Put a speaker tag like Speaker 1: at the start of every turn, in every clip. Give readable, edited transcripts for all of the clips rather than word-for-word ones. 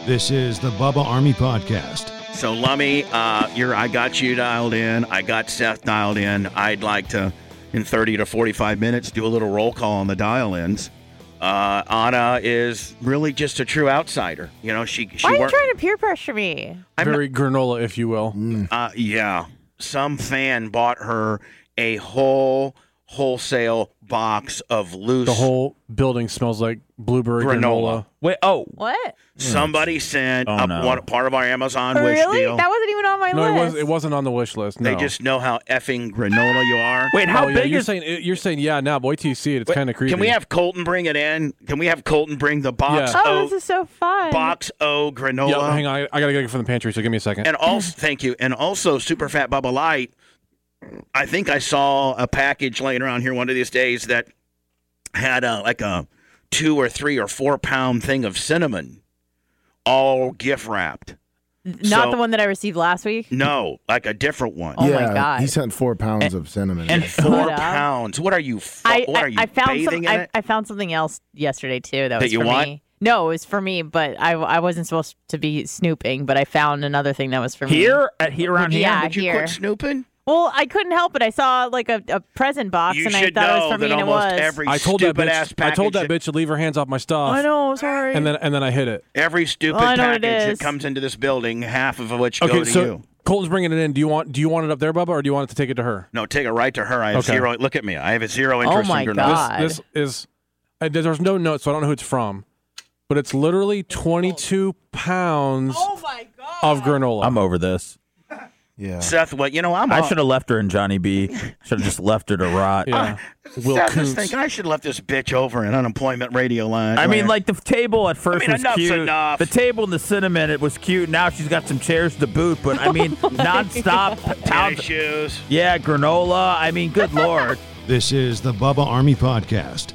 Speaker 1: This is the Bubba Army Podcast.
Speaker 2: So, Lummy, I got you dialed in. I got Seth dialed in. I'd like to, in 30 to 45 minutes, do a little roll call on the dial-ins. Anna is really just a true outsider. You know, she
Speaker 3: Why are you trying to peer pressure me?
Speaker 4: Very granola, if you will.
Speaker 2: Yeah. Some fan bought her a wholesale box of loose
Speaker 4: The whole building smells like blueberry granola.
Speaker 5: Wait,
Speaker 3: What?
Speaker 2: Somebody sent
Speaker 5: no.
Speaker 2: one part of our Amazon wish
Speaker 3: Really?
Speaker 2: deal.
Speaker 3: That wasn't even on my
Speaker 4: No,
Speaker 3: list.
Speaker 4: it wasn't on the wish list. No.
Speaker 2: They just know how effing granola you are.
Speaker 5: wait, how
Speaker 4: yeah,
Speaker 5: big
Speaker 4: you're
Speaker 5: is
Speaker 4: saying yeah now, but wait till you see it. It's kind of creepy.
Speaker 2: Can we have Colton bring it in? Can we have Colton bring the box
Speaker 4: Yeah.
Speaker 3: Oh, this is so fun.
Speaker 2: box O granola?
Speaker 4: Yeah, hang on. I got to get it from the pantry, so give me a second.
Speaker 2: And also, thank you. And also, Super Fat Bubba Light. I think I saw a package laying around here one of these days that had like a 2 or 3 or 4 pound thing of cinnamon, all gift wrapped.
Speaker 3: Not the one that I received last week?
Speaker 2: No, like a different one.
Speaker 3: Oh, my God.
Speaker 6: He sent 4 pounds of cinnamon.
Speaker 5: and
Speaker 2: 4
Speaker 3: up.
Speaker 2: pounds. What are you?
Speaker 3: I found
Speaker 2: bathing in it?
Speaker 3: I found something else yesterday, too. That was
Speaker 2: you
Speaker 3: for
Speaker 2: want?
Speaker 3: me. No, it was for me, but I wasn't supposed to be snooping, but I found another thing that was for me.
Speaker 5: here around here?
Speaker 3: Yeah.
Speaker 2: Did you
Speaker 3: here.
Speaker 2: quit snooping?
Speaker 3: Well, I couldn't help it. I saw like a present box,
Speaker 2: You
Speaker 3: and I
Speaker 2: should
Speaker 3: thought it was
Speaker 2: know
Speaker 3: for me,
Speaker 2: that
Speaker 3: and it
Speaker 2: almost
Speaker 3: was.
Speaker 2: every
Speaker 4: I told that
Speaker 2: stupid ass
Speaker 4: bitch.
Speaker 2: package.
Speaker 4: I told that bitch to leave her hands off my stuff.
Speaker 3: I know, sorry.
Speaker 4: And then I hit it.
Speaker 2: Every stupid
Speaker 3: I know what it
Speaker 2: package that
Speaker 3: is.
Speaker 2: comes into this building, half of which go
Speaker 4: Okay,
Speaker 2: to
Speaker 4: so
Speaker 2: you.
Speaker 4: Colton's bringing it in. Do you want it up there, Bubba, or do you want it to take it to her?
Speaker 2: No, take it right to her. I have
Speaker 4: Okay.
Speaker 2: zero. Look at me. I have zero interest
Speaker 3: my
Speaker 2: in granola.
Speaker 3: God.
Speaker 4: This is there's no note, so I don't know who it's from, but it's literally 22 pounds of granola.
Speaker 5: I'm over this.
Speaker 6: yeah.
Speaker 2: Seth, what? You know,
Speaker 5: I should have left her in Johnny B. Should have just left her to rot.
Speaker 4: Yeah. Will
Speaker 2: Seth is
Speaker 4: Kuntz.
Speaker 2: thinking I should have left this bitch over in unemployment radio line.
Speaker 5: I mean, like the table at first was
Speaker 2: enough's
Speaker 5: cute.
Speaker 2: enough.
Speaker 5: The table and the cinnamon, it was cute. Now she's got some chairs to boot, but I mean, nonstop
Speaker 2: tennis
Speaker 5: pounds.
Speaker 2: shoes.
Speaker 5: Yeah, granola. I mean, good lord.
Speaker 1: This is the Bubba Army Podcast.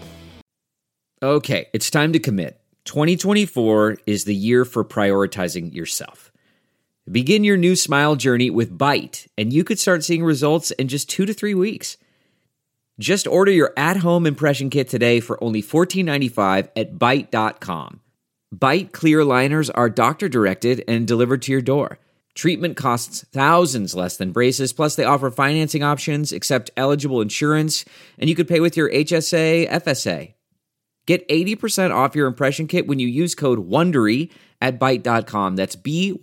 Speaker 7: Okay, it's time to commit. 2024 is the year for prioritizing yourself. Begin your new smile journey with Byte, and you could start seeing results in just 2 to 3 weeks. Just order your at-home impression kit today for only $14.95 at Byte.com. Byte clear liners are doctor-directed and delivered to your door. Treatment costs thousands less than braces, plus they offer financing options, accept eligible insurance, and you could pay with your HSA, FSA. Get 80% off your impression kit when you use code WONDERY at Byte.com. That's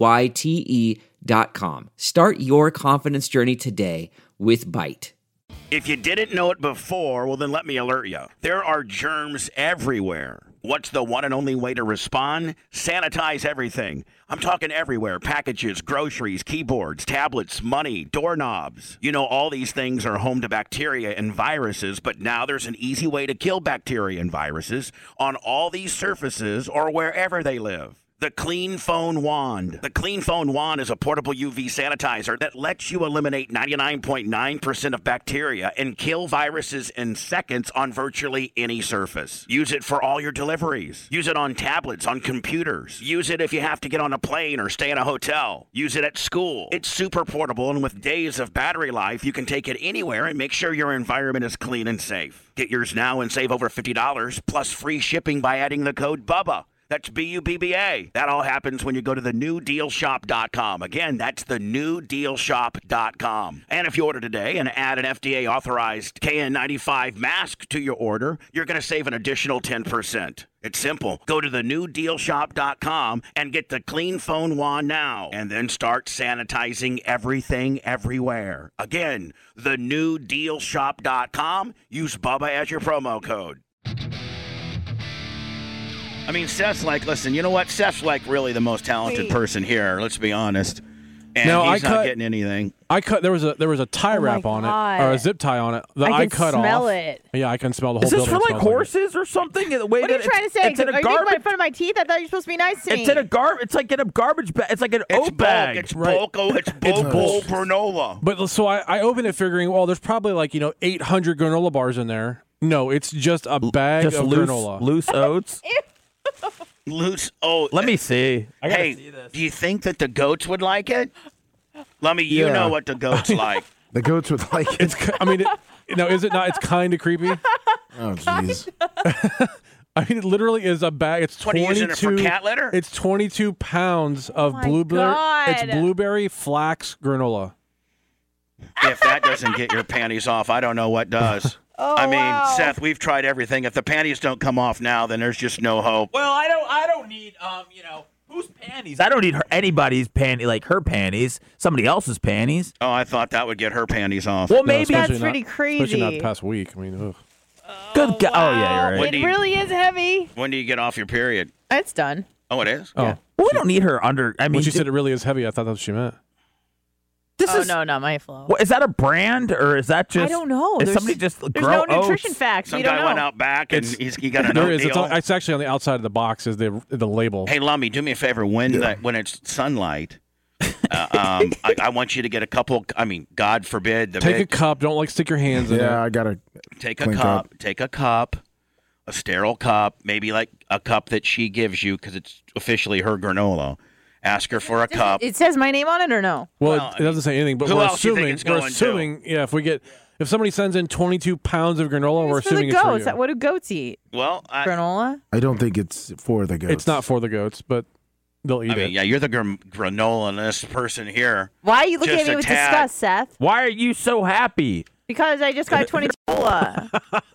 Speaker 7: BYTE.com. Start your confidence journey today with Byte.
Speaker 2: If you didn't know it before, well, then let me alert you. There are germs everywhere. What's the one and only way to respond? Sanitize everything. I'm talking everywhere. Packages, groceries, keyboards, tablets, money, doorknobs. You know, all these things are home to bacteria and viruses, but now there's an easy way to kill bacteria and viruses on all these surfaces or wherever they live. The Clean Phone Wand. The Clean Phone Wand is a portable UV sanitizer that lets you eliminate 99.9% of bacteria and kill viruses in seconds on virtually any surface. Use it for all your deliveries. Use it on tablets, on computers. Use it if you have to get on a plane or stay in a hotel. Use it at school. It's super portable, and with days of battery life, you can take it anywhere and make sure your environment is clean and safe. Get yours now and save over $50 plus free shipping by adding the code BUBBA. That's BUBBA. That all happens when you go to thenewdealshop.com. Again, that's thenewdealshop.com. And if you order today and add an FDA-authorized KN95 mask to your order, you're going to save an additional 10%. It's simple. Go to thenewdealshop.com and get the Clean Phone Wand now, and then start sanitizing everything everywhere. Again, thenewdealshop.com. Use Bubba as your promo code. I mean, Seth's like, listen, you know what? Seth's like really the most talented person here. Let's be honest. And
Speaker 4: No,
Speaker 2: he's not getting anything.
Speaker 4: There was a tie wrap on
Speaker 3: God.
Speaker 4: it, or a zip tie on it that I
Speaker 3: can
Speaker 4: cut
Speaker 3: smell
Speaker 4: off.
Speaker 3: it.
Speaker 4: Yeah, I can smell the whole
Speaker 5: Is this
Speaker 4: building.
Speaker 5: for like
Speaker 4: smells
Speaker 5: horses or something? The way
Speaker 3: What are you
Speaker 5: that
Speaker 3: trying to say?
Speaker 5: It's in
Speaker 3: Are
Speaker 5: a
Speaker 3: you making
Speaker 5: garbage.
Speaker 3: fun of my teeth? I thought you were supposed to be nice to me.
Speaker 5: It's in a garbage. It's like in a garbage bag. It's like an
Speaker 2: It's
Speaker 5: oat bag.
Speaker 2: bulk. It's
Speaker 4: Right.
Speaker 2: bulk. Oh, it's bulk.
Speaker 4: bulk.
Speaker 2: granola.
Speaker 4: But so I opened it figuring, well, there's probably like 800 granola bars in there. No, it's just a bag
Speaker 5: Just
Speaker 4: of
Speaker 5: loose,
Speaker 4: granola.
Speaker 5: loose oats.
Speaker 2: Loose. Oh,
Speaker 5: Let me see. I gotta
Speaker 2: hey,
Speaker 5: see this.
Speaker 2: do you think that the goats would like it? Lummy, you
Speaker 6: Yeah.
Speaker 2: know what the goats like.
Speaker 6: The goats would like it.
Speaker 4: It's. I mean, is it not? It's kind of creepy.
Speaker 6: Oh, jeez.
Speaker 4: I mean, it literally is a bag. It's
Speaker 2: What, are you
Speaker 4: 22.
Speaker 2: using it for cat litter?
Speaker 4: It's 22 pounds of
Speaker 3: my
Speaker 4: blueberry.
Speaker 3: God.
Speaker 4: It's blueberry flax granola.
Speaker 2: If that doesn't get your panties off, I don't know what does. I mean, Seth, we've tried everything. If the panties don't come off now, then there's just no hope.
Speaker 5: Well, I don't need whose panties? I don't need anybody's panty, like her panties, somebody else's panties.
Speaker 2: Oh, I thought that would get her panties off.
Speaker 5: Well,
Speaker 4: No,
Speaker 5: maybe
Speaker 4: especially
Speaker 3: That's pretty crazy.
Speaker 4: Especially not the past week. I mean, ugh.
Speaker 5: good God. Oh yeah, you're right.
Speaker 3: It really is heavy.
Speaker 2: When do you get off your period?
Speaker 3: It's done.
Speaker 2: Oh, it is?
Speaker 4: Oh,
Speaker 3: Yeah.
Speaker 5: Well, we don't need her under. I mean,
Speaker 4: when she said it really is heavy, I thought that's what she meant.
Speaker 5: this
Speaker 3: Oh
Speaker 5: is
Speaker 3: no, not my flow.
Speaker 5: What, is that a brand or is that just?
Speaker 3: I don't know.
Speaker 5: Is
Speaker 3: There's-
Speaker 5: somebody just
Speaker 3: There's
Speaker 5: grow
Speaker 3: no nutrition
Speaker 5: oats?
Speaker 3: facts.
Speaker 2: Some
Speaker 3: we don't
Speaker 2: guy
Speaker 3: know.
Speaker 2: went out back and he got an
Speaker 4: There
Speaker 2: oat
Speaker 4: is.
Speaker 2: deal.
Speaker 4: It's actually on the outside of the box is the label.
Speaker 2: Hey, Lummy, do me a favor. When it's sunlight, I want you to get a couple. I mean, God forbid.
Speaker 4: Take a cup. Don't stick your hands in
Speaker 6: Yeah,
Speaker 4: it.
Speaker 6: I gotta.
Speaker 2: Take a
Speaker 6: clink
Speaker 2: cup.
Speaker 6: up.
Speaker 2: Take a cup, a sterile cup, maybe like a cup that she gives you because it's officially her granola. Ask her for a cup.
Speaker 3: It says my name on it or no?
Speaker 4: Well,
Speaker 2: Well,
Speaker 4: it doesn't say anything, but
Speaker 2: who
Speaker 4: we're
Speaker 2: else do you
Speaker 4: assuming.
Speaker 2: think it's going
Speaker 4: We're
Speaker 2: to?
Speaker 4: assuming. Yeah, if somebody sends in 22 pounds of granola, we're
Speaker 3: It's for the
Speaker 4: assuming it's for
Speaker 3: goats.
Speaker 4: you.
Speaker 3: What do goats eat?
Speaker 2: Well,
Speaker 3: Granola?
Speaker 6: I don't think it's for the goats.
Speaker 4: It's not for the goats, but they'll eat
Speaker 2: I mean,
Speaker 4: it.
Speaker 2: yeah, you're the granola-ness person here.
Speaker 3: Why are you looking
Speaker 2: Just
Speaker 3: at me
Speaker 2: a
Speaker 3: with
Speaker 2: tad.
Speaker 3: disgust, Seth?
Speaker 5: Why are you so happy?
Speaker 3: Because I just got 22 cola.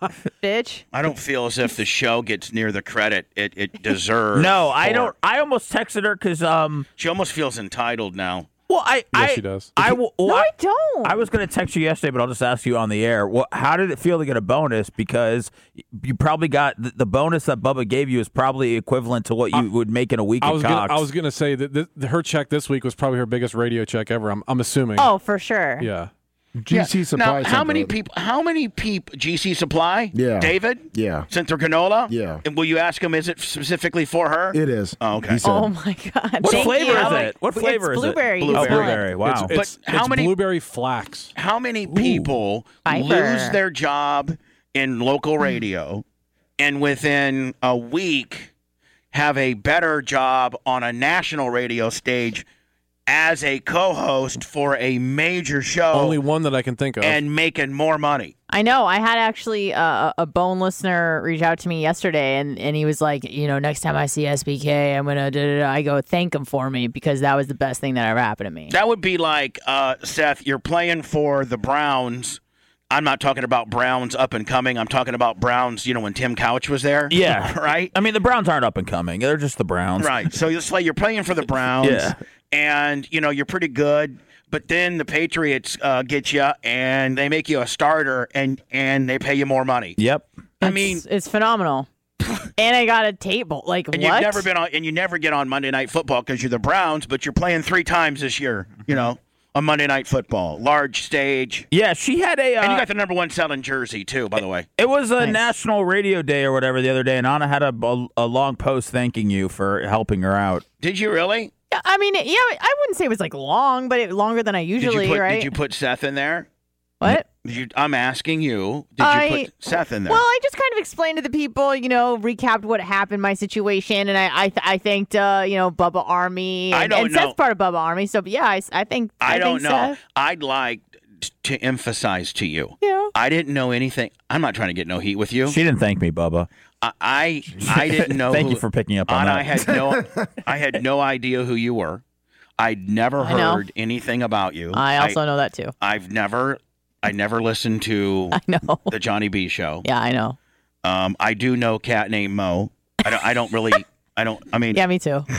Speaker 3: Bitch.
Speaker 2: I don't feel as if the show gets near the credit it deserves.
Speaker 5: No, I
Speaker 2: for-
Speaker 5: don't. I almost texted her because
Speaker 2: She almost feels entitled now.
Speaker 5: Well,
Speaker 4: Yes, she does.
Speaker 5: I will.
Speaker 3: No,
Speaker 5: well,
Speaker 3: I don't.
Speaker 5: I was going to text you yesterday, but I'll just ask you on the air. Well, how did it feel to get a bonus? Because you probably got the bonus that Bubba gave you is probably equivalent to what you would make in a week
Speaker 4: I
Speaker 5: at
Speaker 4: was
Speaker 5: Cox.
Speaker 4: gonna say that her check this week was probably her biggest radio check ever. I'm assuming.
Speaker 3: Oh, for sure.
Speaker 4: Yeah.
Speaker 6: GC Supply.
Speaker 2: Now, how
Speaker 6: sent
Speaker 2: many
Speaker 6: the-
Speaker 2: people? How many people? GC Supply.
Speaker 6: Yeah.
Speaker 2: David.
Speaker 6: Yeah.
Speaker 2: Sent their granola.
Speaker 6: Yeah.
Speaker 2: And will you ask him? Is it specifically for her?
Speaker 6: It is.
Speaker 2: Oh, okay.
Speaker 6: He said,
Speaker 3: Oh my God.
Speaker 5: What
Speaker 3: Thank
Speaker 5: flavor
Speaker 3: you.
Speaker 5: is it? What flavor
Speaker 3: it's
Speaker 5: is it?
Speaker 3: blueberry.
Speaker 2: Blueberry.
Speaker 5: Oh,
Speaker 3: It's not-
Speaker 5: blueberry. Wow.
Speaker 4: It's
Speaker 2: how many-
Speaker 4: blueberry flax?
Speaker 2: How many people
Speaker 3: Fiber.
Speaker 2: lose their job in local radio, and within a week have a better job on a national radio stage as a co-host for a major show
Speaker 4: Only one that I can think of.
Speaker 2: and making more money?
Speaker 3: I know. I had actually a bone listener reach out to me yesterday, and he was like, next time I see SBK, I'm going to, I go, thank him for me because that was the best thing that ever happened to me.
Speaker 2: That would be like, Seth, you're playing for the Browns. I'm not talking about Browns up and coming. I'm talking about Browns, when Tim Couch was there.
Speaker 5: Yeah.
Speaker 2: Right?
Speaker 5: I mean, the Browns aren't up and coming. They're just the Browns.
Speaker 2: Right. So it's like you're playing for the Browns,
Speaker 5: Yeah.
Speaker 2: and you're pretty good. But then the Patriots get you, and they make you a starter, and they pay you more money.
Speaker 5: Yep.
Speaker 2: I mean,
Speaker 3: It's phenomenal. And I got a table. Like,
Speaker 2: and
Speaker 3: what?
Speaker 2: you've never been on, and you never get on Monday Night Football because you're the Browns, but you're playing 3 times this year. On Monday Night Football, large stage,
Speaker 5: Yeah, she had a.
Speaker 2: and you got the #1 selling jersey too, by the way.
Speaker 5: It was a
Speaker 3: Nice.
Speaker 5: National Radio Day or whatever the other day, and Anna had a long post thanking you for helping her out.
Speaker 2: Did you really?
Speaker 3: Yeah, I mean, yeah, I wouldn't say it was like long, but longer than I usually, right?
Speaker 2: Did you put Seth in there?
Speaker 3: What?
Speaker 2: I'm asking you. Did you put Seth in there?
Speaker 3: Well, I just kind of explained to the people, recapped what happened, my situation, and I thanked, Bubba Army.
Speaker 2: I
Speaker 3: And,
Speaker 2: don't
Speaker 3: and
Speaker 2: know.
Speaker 3: Seth's part of Bubba Army, so yeah, I think.
Speaker 2: I don't
Speaker 3: think
Speaker 2: know.
Speaker 3: Seth,
Speaker 2: I'd like to emphasize to you.
Speaker 3: Yeah.
Speaker 2: I didn't know anything. I'm not trying to get no heat with you.
Speaker 5: She didn't thank me, Bubba.
Speaker 2: I didn't know.
Speaker 5: Thank you for picking up on
Speaker 2: and
Speaker 5: that.
Speaker 2: I had no idea who you were. I'd never
Speaker 3: I know.
Speaker 2: heard anything about you.
Speaker 3: I also know that too.
Speaker 2: I never listened to
Speaker 3: I know.
Speaker 2: the Johnny B show.
Speaker 3: Yeah, I know.
Speaker 2: I do know a cat named Mo. I mean,
Speaker 3: Yeah, me too.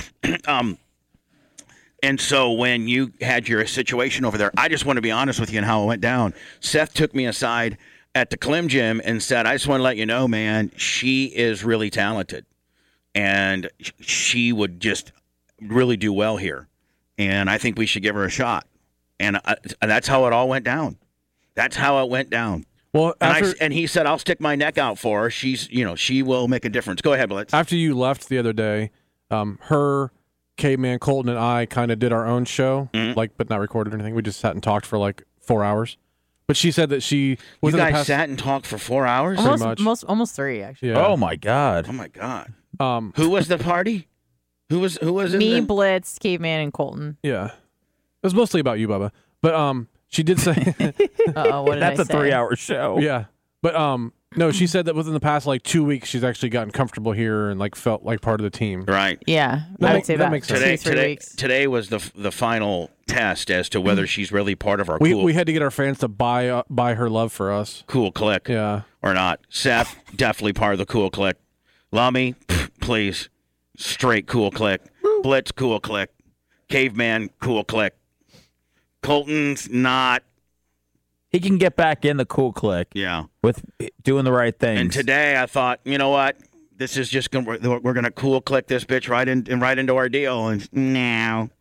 Speaker 2: And so when you had your situation over there, I just want to be honest with you and how it went down. Seth took me aside at the Clem Gym and said, I just want to let you know, man, she is really talented. And she would just really do well here. And I think we should give her a shot. And that's how it all went down. That's how it went down.
Speaker 4: Well,
Speaker 2: And he said, I'll stick my neck out for her. She's, she will make a difference. Go ahead, Blitz.
Speaker 4: after you left the other day, her, Caveman, Colton, and I kind of did our own show, but not recorded or anything. We just sat and talked for like 4 hours. But she said that she
Speaker 2: You
Speaker 4: within the
Speaker 2: guys
Speaker 4: past,
Speaker 2: sat and talked for 4 hours?
Speaker 3: Almost 3 actually.
Speaker 4: Yeah.
Speaker 5: Oh my God.
Speaker 2: Oh, my God.
Speaker 4: Um.
Speaker 2: Who was the party? Who was in
Speaker 3: Me,
Speaker 2: there?
Speaker 3: Blitz, Caveman, and Colton.
Speaker 4: Yeah. It was mostly about you, Bubba. But she did say,
Speaker 3: Uh-oh, what did
Speaker 5: That's
Speaker 3: I
Speaker 5: a
Speaker 3: say?
Speaker 5: 3-hour show.
Speaker 4: yeah. But No, she said that within the past like 2 weeks, she's actually gotten comfortable here and like felt like part of the team.
Speaker 2: Right.
Speaker 3: Yeah,
Speaker 4: That
Speaker 3: I
Speaker 4: ma-
Speaker 3: would say
Speaker 4: that
Speaker 3: that.
Speaker 4: makes sense.
Speaker 3: 2-3 weeks.
Speaker 2: Today was the final test as to whether she's really part of our
Speaker 4: We had to get our fans to buy her love for us.
Speaker 2: cool clique
Speaker 4: Yeah.
Speaker 2: or not. Seth, definitely part of the cool clique. Lummy, please. Straight cool clique. Blitz, cool clique. Caveman, cool clique. Colton's not.
Speaker 5: He can get back in the cool clique
Speaker 2: Yeah.
Speaker 5: with doing the right things.
Speaker 2: And today I thought, you know what? This is just going to, we're going to cool click this bitch right into our deal. And no,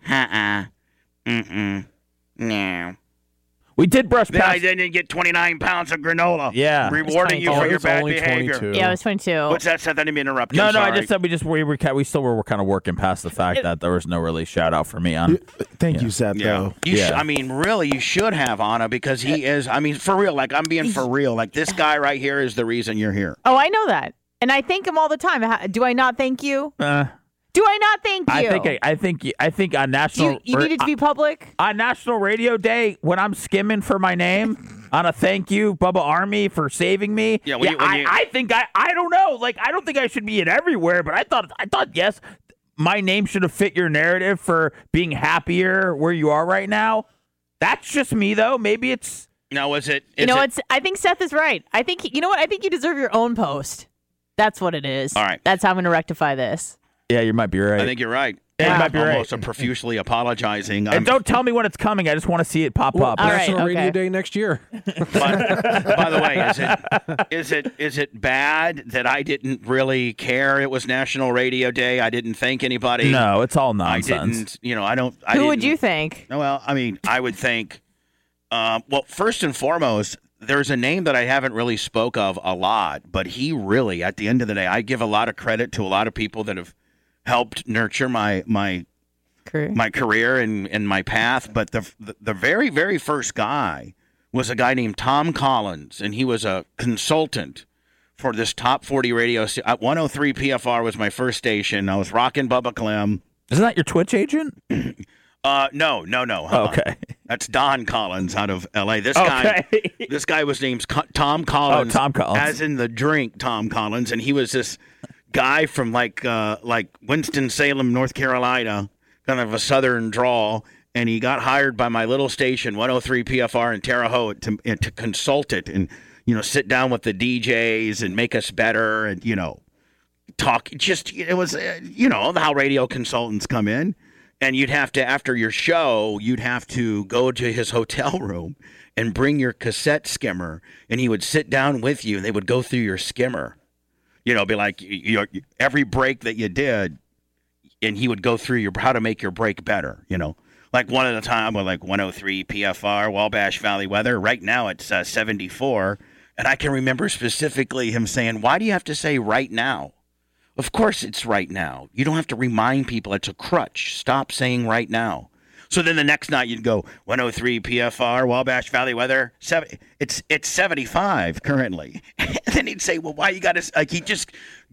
Speaker 2: no.
Speaker 5: we did brush
Speaker 2: Then I
Speaker 5: past.
Speaker 2: didn't get 29 pounds of granola.
Speaker 5: Yeah.
Speaker 2: Rewarding you
Speaker 4: Oh,
Speaker 2: for your
Speaker 4: it's
Speaker 2: bad
Speaker 4: only
Speaker 2: behavior.
Speaker 4: 22.
Speaker 3: Yeah, it was 22.
Speaker 2: What's that, Seth? I didn't mean to interrupt you.
Speaker 5: No,
Speaker 2: I'm
Speaker 5: no, I
Speaker 2: sorry.
Speaker 5: just said we still were kind of working past the fact that there was no really shout out for me on.
Speaker 6: Thank you, Seth,
Speaker 2: Yeah.
Speaker 6: though.
Speaker 5: Yeah.
Speaker 2: I mean, really, you should have, Anna, because he is, I mean, for real, like, I'm being for real. Like, this guy right here is the reason you're here.
Speaker 3: Oh, I know that, and I thank him all the time. Do I not thank you? Do I not thank you?
Speaker 5: I think on national
Speaker 3: you need it to be public.
Speaker 5: on National Radio Day when I'm skimming for my name on a thank you, Bubba Army, for saving me.
Speaker 2: Yeah, when you-
Speaker 5: I think I don't know. Like, I don't think I should be in everywhere, but I thought yes, my name should have fit your narrative for being happier where you are right now. That's just me though. Maybe it's
Speaker 2: Now, is it?
Speaker 3: I think Seth is right. I think you know what? I think you deserve your own post. That's what it is.
Speaker 2: All right.
Speaker 3: That's how I'm going to rectify this.
Speaker 5: yeah, you might be right.
Speaker 2: I think you're right.
Speaker 5: Yeah, you might be right.
Speaker 2: Almost profusely apologizing.
Speaker 5: And don't tell me when it's coming. I just want to see it pop up.
Speaker 3: all right.
Speaker 4: National Radio
Speaker 3: okay.
Speaker 4: Day next year.
Speaker 2: By the way, is it bad that I didn't really care? It was National Radio Day. I didn't thank anybody.
Speaker 5: No, it's all
Speaker 2: I
Speaker 5: nonsense.
Speaker 2: didn't. I don't.
Speaker 3: Who would you think?
Speaker 2: Well, I mean, I would think. Well, first and foremost, there's a name that I haven't really spoke of a lot, but he really, at the end of the day, I give a lot of credit to a lot of people that have helped nurture my career and my path. But the very, very first guy was a guy named Tom Collins, and he was a consultant for this top 40 radio. 103 PFR was my first station. I was rocking Bubba Clem.
Speaker 5: Isn't that your Twitch agent?
Speaker 2: No.
Speaker 5: Okay.
Speaker 2: That's Don Collins out of L.A. This guy was named Tom Collins.
Speaker 5: Oh, Tom Collins.
Speaker 2: As in the drink Tom Collins. And he was this guy from like Winston-Salem, North Carolina, kind of a southern drawl. And he got hired by my little station, 103 PFR in Terre Haute, to consult it and, sit down with the DJs and make us better and, talk. It was, how radio consultants come in. And you'd have to, after your show, you'd have to go to his hotel room and bring your cassette skimmer, and he would sit down with you, and they would go through your skimmer. Be like, every break that you did, and he would go through how to make your break better, Like one at a time with like 103 PFR, Wabash Valley weather. Right now it's 74, and I can remember specifically him saying, why do you have to say right now? Of course it's right now. You don't have to remind people it's a crutch. Stop saying right now. So then the next night you'd go 103 PFR, Wabash Valley weather. It's 75 currently. And then he'd say, well, why you got to, he just,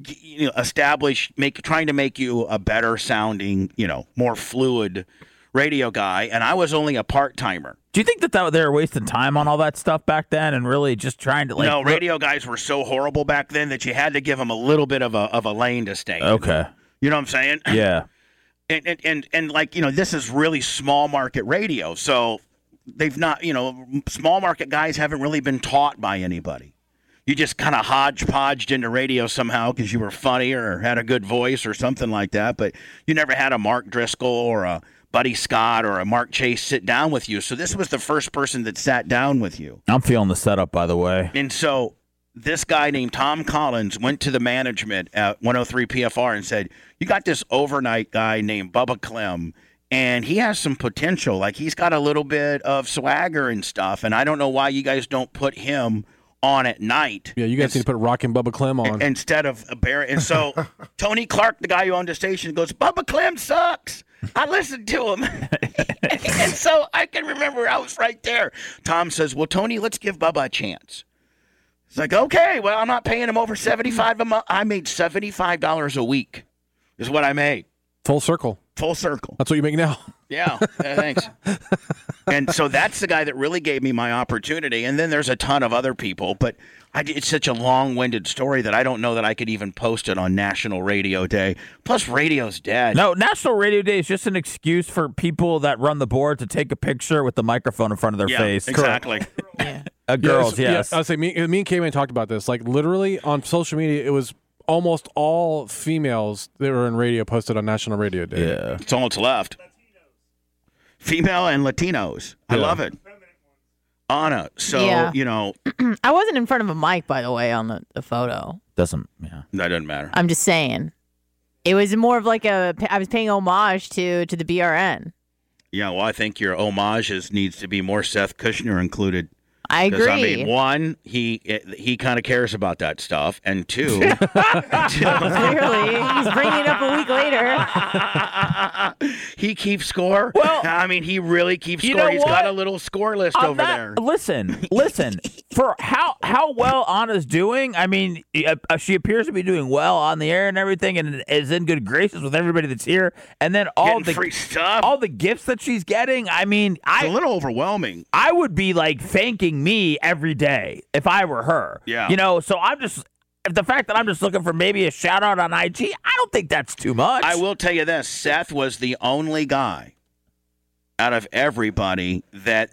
Speaker 2: trying to make you a better sounding, more fluid radio guy. And I was only a part-timer.
Speaker 5: Do you think that they were wasting time on all that stuff back then and really just trying to
Speaker 2: No, radio guys were so horrible back then that you had to give them a little bit of a lane to stay in.
Speaker 5: Okay.
Speaker 2: You know what I'm saying?
Speaker 5: Yeah.
Speaker 2: And like, this is really small market radio. So they've not, small market guys haven't really been taught by anybody. You just kind of hodgepodged into radio somehow because you were funny or had a good voice or something like that. But you never had a Mark Driscoll or a Buddy Scott or a Mark Chase sit down with you. So this was the first person that sat down with you.
Speaker 5: I'm feeling the setup, by the way.
Speaker 2: And so this guy named Tom Collins went to the management at 103 PFR and said, you got this overnight guy named Bubba Clem, and he has some potential. Like, he's got a little bit of swagger and stuff, and I don't know why you guys don't put him on at night.
Speaker 4: Yeah, you guys need to put Rockin' Bubba Clem on.
Speaker 2: Instead of Barrett. And so Tony Clark, the guy who owned the station, goes, Bubba Clem sucks. I listened to him. And so I can remember I was right there. Tom says, well, Tony, let's give Bubba a chance. It's like, okay, well, I'm not paying him over $75 a month. I made $75 a week is what I made.
Speaker 4: Full circle.
Speaker 2: Full circle.
Speaker 4: That's what you make now.
Speaker 2: Yeah, thanks. And so that's the guy that really gave me my opportunity. And then there's a ton of other people, but it's such a long-winded story that I don't know that I could even post it on National Radio Day. Plus, radio's dead.
Speaker 5: No, National Radio Day is just an excuse for people that run the board to take a picture with the microphone in front of their face.
Speaker 2: Exactly.
Speaker 5: Girls, yes.
Speaker 4: I was saying, me and K-Man talked about this. Like, literally, on social media, it was almost all females that were in radio posted on National Radio Day.
Speaker 5: Yeah.
Speaker 2: It's all that's left. Female and Latinos. I love it. Anna, so, you know.
Speaker 3: I wasn't in front of a mic, by the way, on the photo.
Speaker 2: That doesn't matter.
Speaker 3: I'm just saying. It was more of like I was paying homage to the BRN.
Speaker 2: Yeah, well, I think your homage needs to be more Seth Kushner included.
Speaker 3: I agree.
Speaker 2: Because, I mean, one, he kind of cares about that stuff, and two,
Speaker 3: clearly, he's bringing it up a week later.
Speaker 2: He keeps score.
Speaker 5: Well,
Speaker 2: I mean, he really keeps
Speaker 5: you
Speaker 2: score.
Speaker 5: know
Speaker 2: He's
Speaker 5: what?
Speaker 2: got a little score list over there.
Speaker 5: Listen. For how well Anna's doing, I mean, she appears to be doing well on the air and everything, and is in good graces with everybody that's here. And then all
Speaker 2: Getting
Speaker 5: the
Speaker 2: free stuff.
Speaker 5: all the gifts that she's getting. I mean,
Speaker 2: It's a little overwhelming.
Speaker 5: I would be like thanking me every day if I were her.
Speaker 2: Yeah.
Speaker 5: You know, so the fact that I'm just looking for maybe a shout out on IG, I don't think that's too much.
Speaker 2: I will tell you this: Seth was the only guy out of everybody that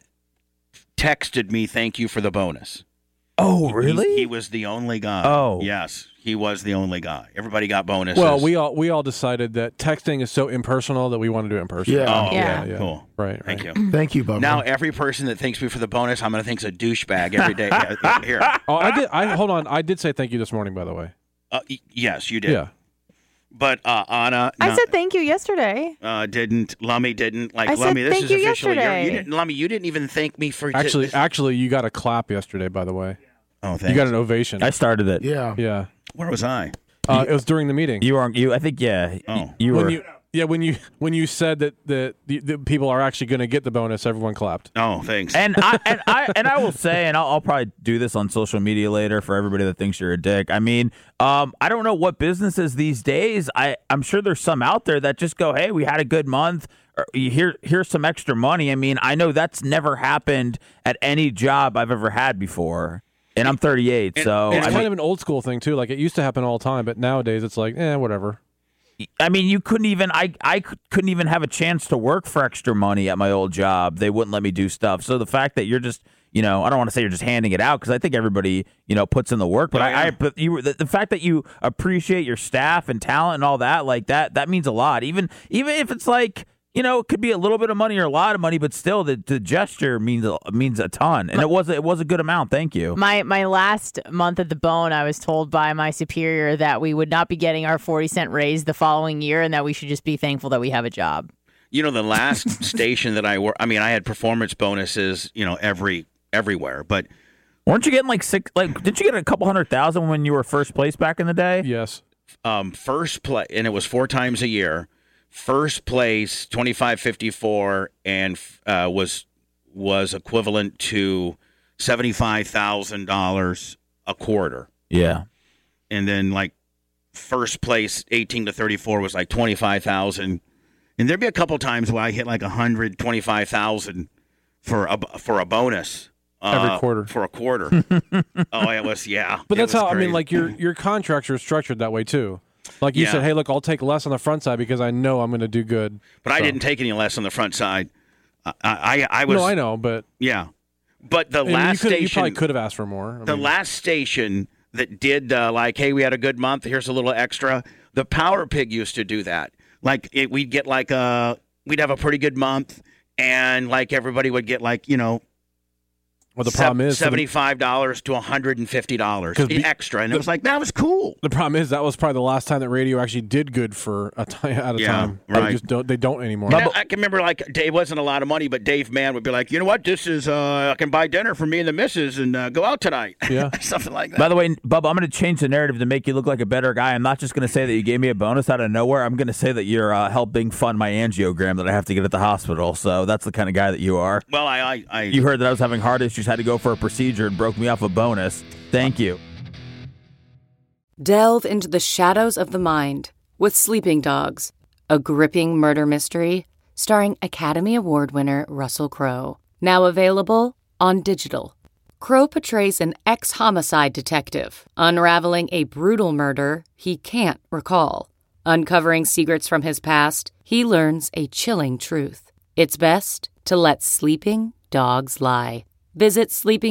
Speaker 2: texted me, "Thank you for the bonus."
Speaker 5: Oh, really?
Speaker 2: He was the only guy.
Speaker 5: Oh.
Speaker 2: Yes, he was the only guy. Everybody got bonuses.
Speaker 4: Well, we all decided that texting is so impersonal that we want to do it in person.
Speaker 6: Yeah.
Speaker 2: Oh,
Speaker 3: Yeah.
Speaker 2: Cool.
Speaker 4: Right.
Speaker 2: Thank you.
Speaker 6: Thank you, Bubba.
Speaker 2: Now, every person that thanks me for the bonus, I'm going to think's a douchebag every day. Here.
Speaker 4: Oh, hold on. I did say thank you this morning, by the way.
Speaker 2: Yes, you did.
Speaker 4: Yeah.
Speaker 2: But Anna,
Speaker 3: I said thank you yesterday.
Speaker 2: didn't. Lummy didn't. Like
Speaker 3: I said
Speaker 2: Lummy, this
Speaker 3: thank
Speaker 2: is
Speaker 3: you
Speaker 2: officially
Speaker 3: yesterday.
Speaker 2: you didn't. Lummy, you didn't even thank me for.
Speaker 4: Actually, you got a clap yesterday, by the way.
Speaker 2: Oh, thanks.
Speaker 4: You got an ovation.
Speaker 5: I started it.
Speaker 6: Yeah.
Speaker 4: Yeah.
Speaker 2: Where was I?
Speaker 4: It was during the meeting.
Speaker 5: I think, yeah.
Speaker 2: Oh.
Speaker 5: You were.
Speaker 4: When you said that the people are actually going to get the bonus, everyone clapped.
Speaker 2: Oh, thanks.
Speaker 5: And I will say, and I'll probably do this on social media later for everybody that thinks you're a dick. I mean, I don't know what businesses these days. I'm sure there's some out there that just go, "Hey, we had a good month. Or, here's some extra money." I mean, I know that's never happened at any job I've ever had before. And I'm 38, so
Speaker 4: It's kind of an old school thing too. Like it used to happen all the time, but nowadays it's like, whatever.
Speaker 5: I mean, you couldn't even. I couldn't even have a chance to work for extra money at my old job. They wouldn't let me do stuff. So the fact that you're just, I don't want to say you're just handing it out because I think everybody, puts in the work. But but the fact that you appreciate your staff and talent and all that, like that means a lot. Even if it's like, it could be a little bit of money or a lot of money, but still the gesture means a ton. And it was a good amount. Thank you.
Speaker 3: My last month at the Bone, I was told by my superior that we would not be getting our 40-cent raise the following year and that we should just be thankful that we have a job.
Speaker 2: The last station that I worked, I had performance bonuses, everywhere, but
Speaker 5: weren't you getting didn't you get a couple 100,000 when you were first place back in the day?
Speaker 4: Yes.
Speaker 2: First place, and it was 4 times a year. First place, $25.54, and was equivalent to $75,000 a quarter.
Speaker 5: Yeah.
Speaker 2: And then first place, 18 to 34, was like $25,000. And there'd be a couple times where I hit like $125,000 for a bonus.
Speaker 4: Every quarter.
Speaker 2: For a quarter. Oh, it was, yeah.
Speaker 4: But that's how,
Speaker 2: crazy.
Speaker 4: your contracts are structured that way too. Like you
Speaker 2: Yeah.
Speaker 4: said, hey, look, I'll take less on the front side because I know I'm going to do good.
Speaker 2: But I didn't take any less on the front side. I was.
Speaker 4: No, I know, but
Speaker 2: Yeah. But the
Speaker 4: and
Speaker 2: last
Speaker 4: you
Speaker 2: station.
Speaker 4: probably could have asked for more.
Speaker 2: The last station that did hey, we had a good month. Here's a little extra. The Power Pig used to do that. We'd get we'd have a pretty good month, and everybody would get
Speaker 4: Well, the problem is
Speaker 2: $75 to $150 extra, and it was that was cool.
Speaker 4: The problem is that was probably the last time that radio actually did good for a time at a time.
Speaker 2: Right.
Speaker 4: They don't anymore.
Speaker 2: And I can remember Dave wasn't a lot of money, but Dave Mann would be like, you know what, this is I can buy dinner for me and the missus and go out tonight.
Speaker 4: Yeah,
Speaker 2: something like that.
Speaker 5: By the way, Bubba, I'm going to change the narrative to make you look like a better guy. I'm not just going to say that you gave me a bonus out of nowhere. I'm going to say that you're helping fund my angiogram that I have to get at the hospital. So that's the kind of guy that you are.
Speaker 2: Well,
Speaker 5: You heard that I was having heart issues, had to go for a procedure, and broke me off a bonus. Thank you.
Speaker 8: Delve into the shadows of the mind with Sleeping Dogs, a gripping murder mystery starring Academy Award winner Russell Crowe. Now available on digital. Crow portrays an ex-homicide detective unraveling a brutal murder he can't recall. Uncovering secrets from his past, he learns a chilling truth. It's best to let sleeping dogs lie. Visit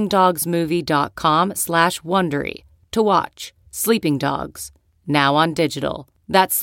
Speaker 8: sleepingdogsmovie.com/Wondery to watch Sleeping Dogs, now on digital. That's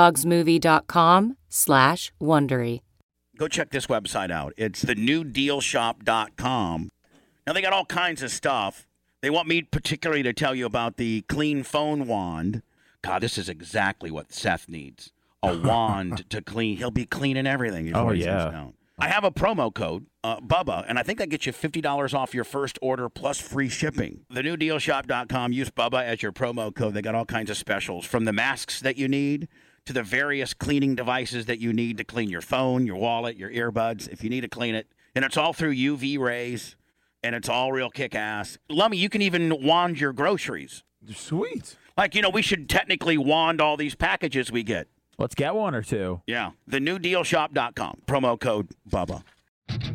Speaker 8: sleepingdogsmovie.com/Wondery.
Speaker 2: Go check this website out. It's thenewdealshop.com. Now, they got all kinds of stuff. They want me particularly to tell you about the Clean Phone Wand. God, this is exactly what Seth needs. A wand to clean. He'll be cleaning everything. Before he sits down. I have a promo code, Bubba, and I think that gets you $50 off your first order plus free shipping. Thenewdealshop.com. Use Bubba as your promo code. They got all kinds of specials, from the masks that you need to the various cleaning devices that you need to clean your phone, your wallet, your earbuds, if you need to clean it. And it's all through UV rays, and it's all real kick-ass. Lummy, you can even wand your groceries.
Speaker 6: Sweet.
Speaker 2: Like, we should technically wand all these packages we get.
Speaker 5: Let's get one or two.
Speaker 2: Yeah. Thenewdealshop.com. Promo code Bubba.
Speaker 5: Can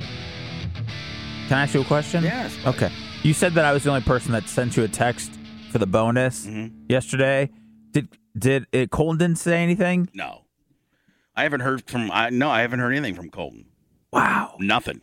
Speaker 5: I ask you a question?
Speaker 2: Yes.
Speaker 5: Okay. You said that I was the only person that sent you a text for the bonus yesterday. Did Colton didn't say anything?
Speaker 2: No. I haven't heard anything from Colton.
Speaker 5: Wow.
Speaker 2: Nothing.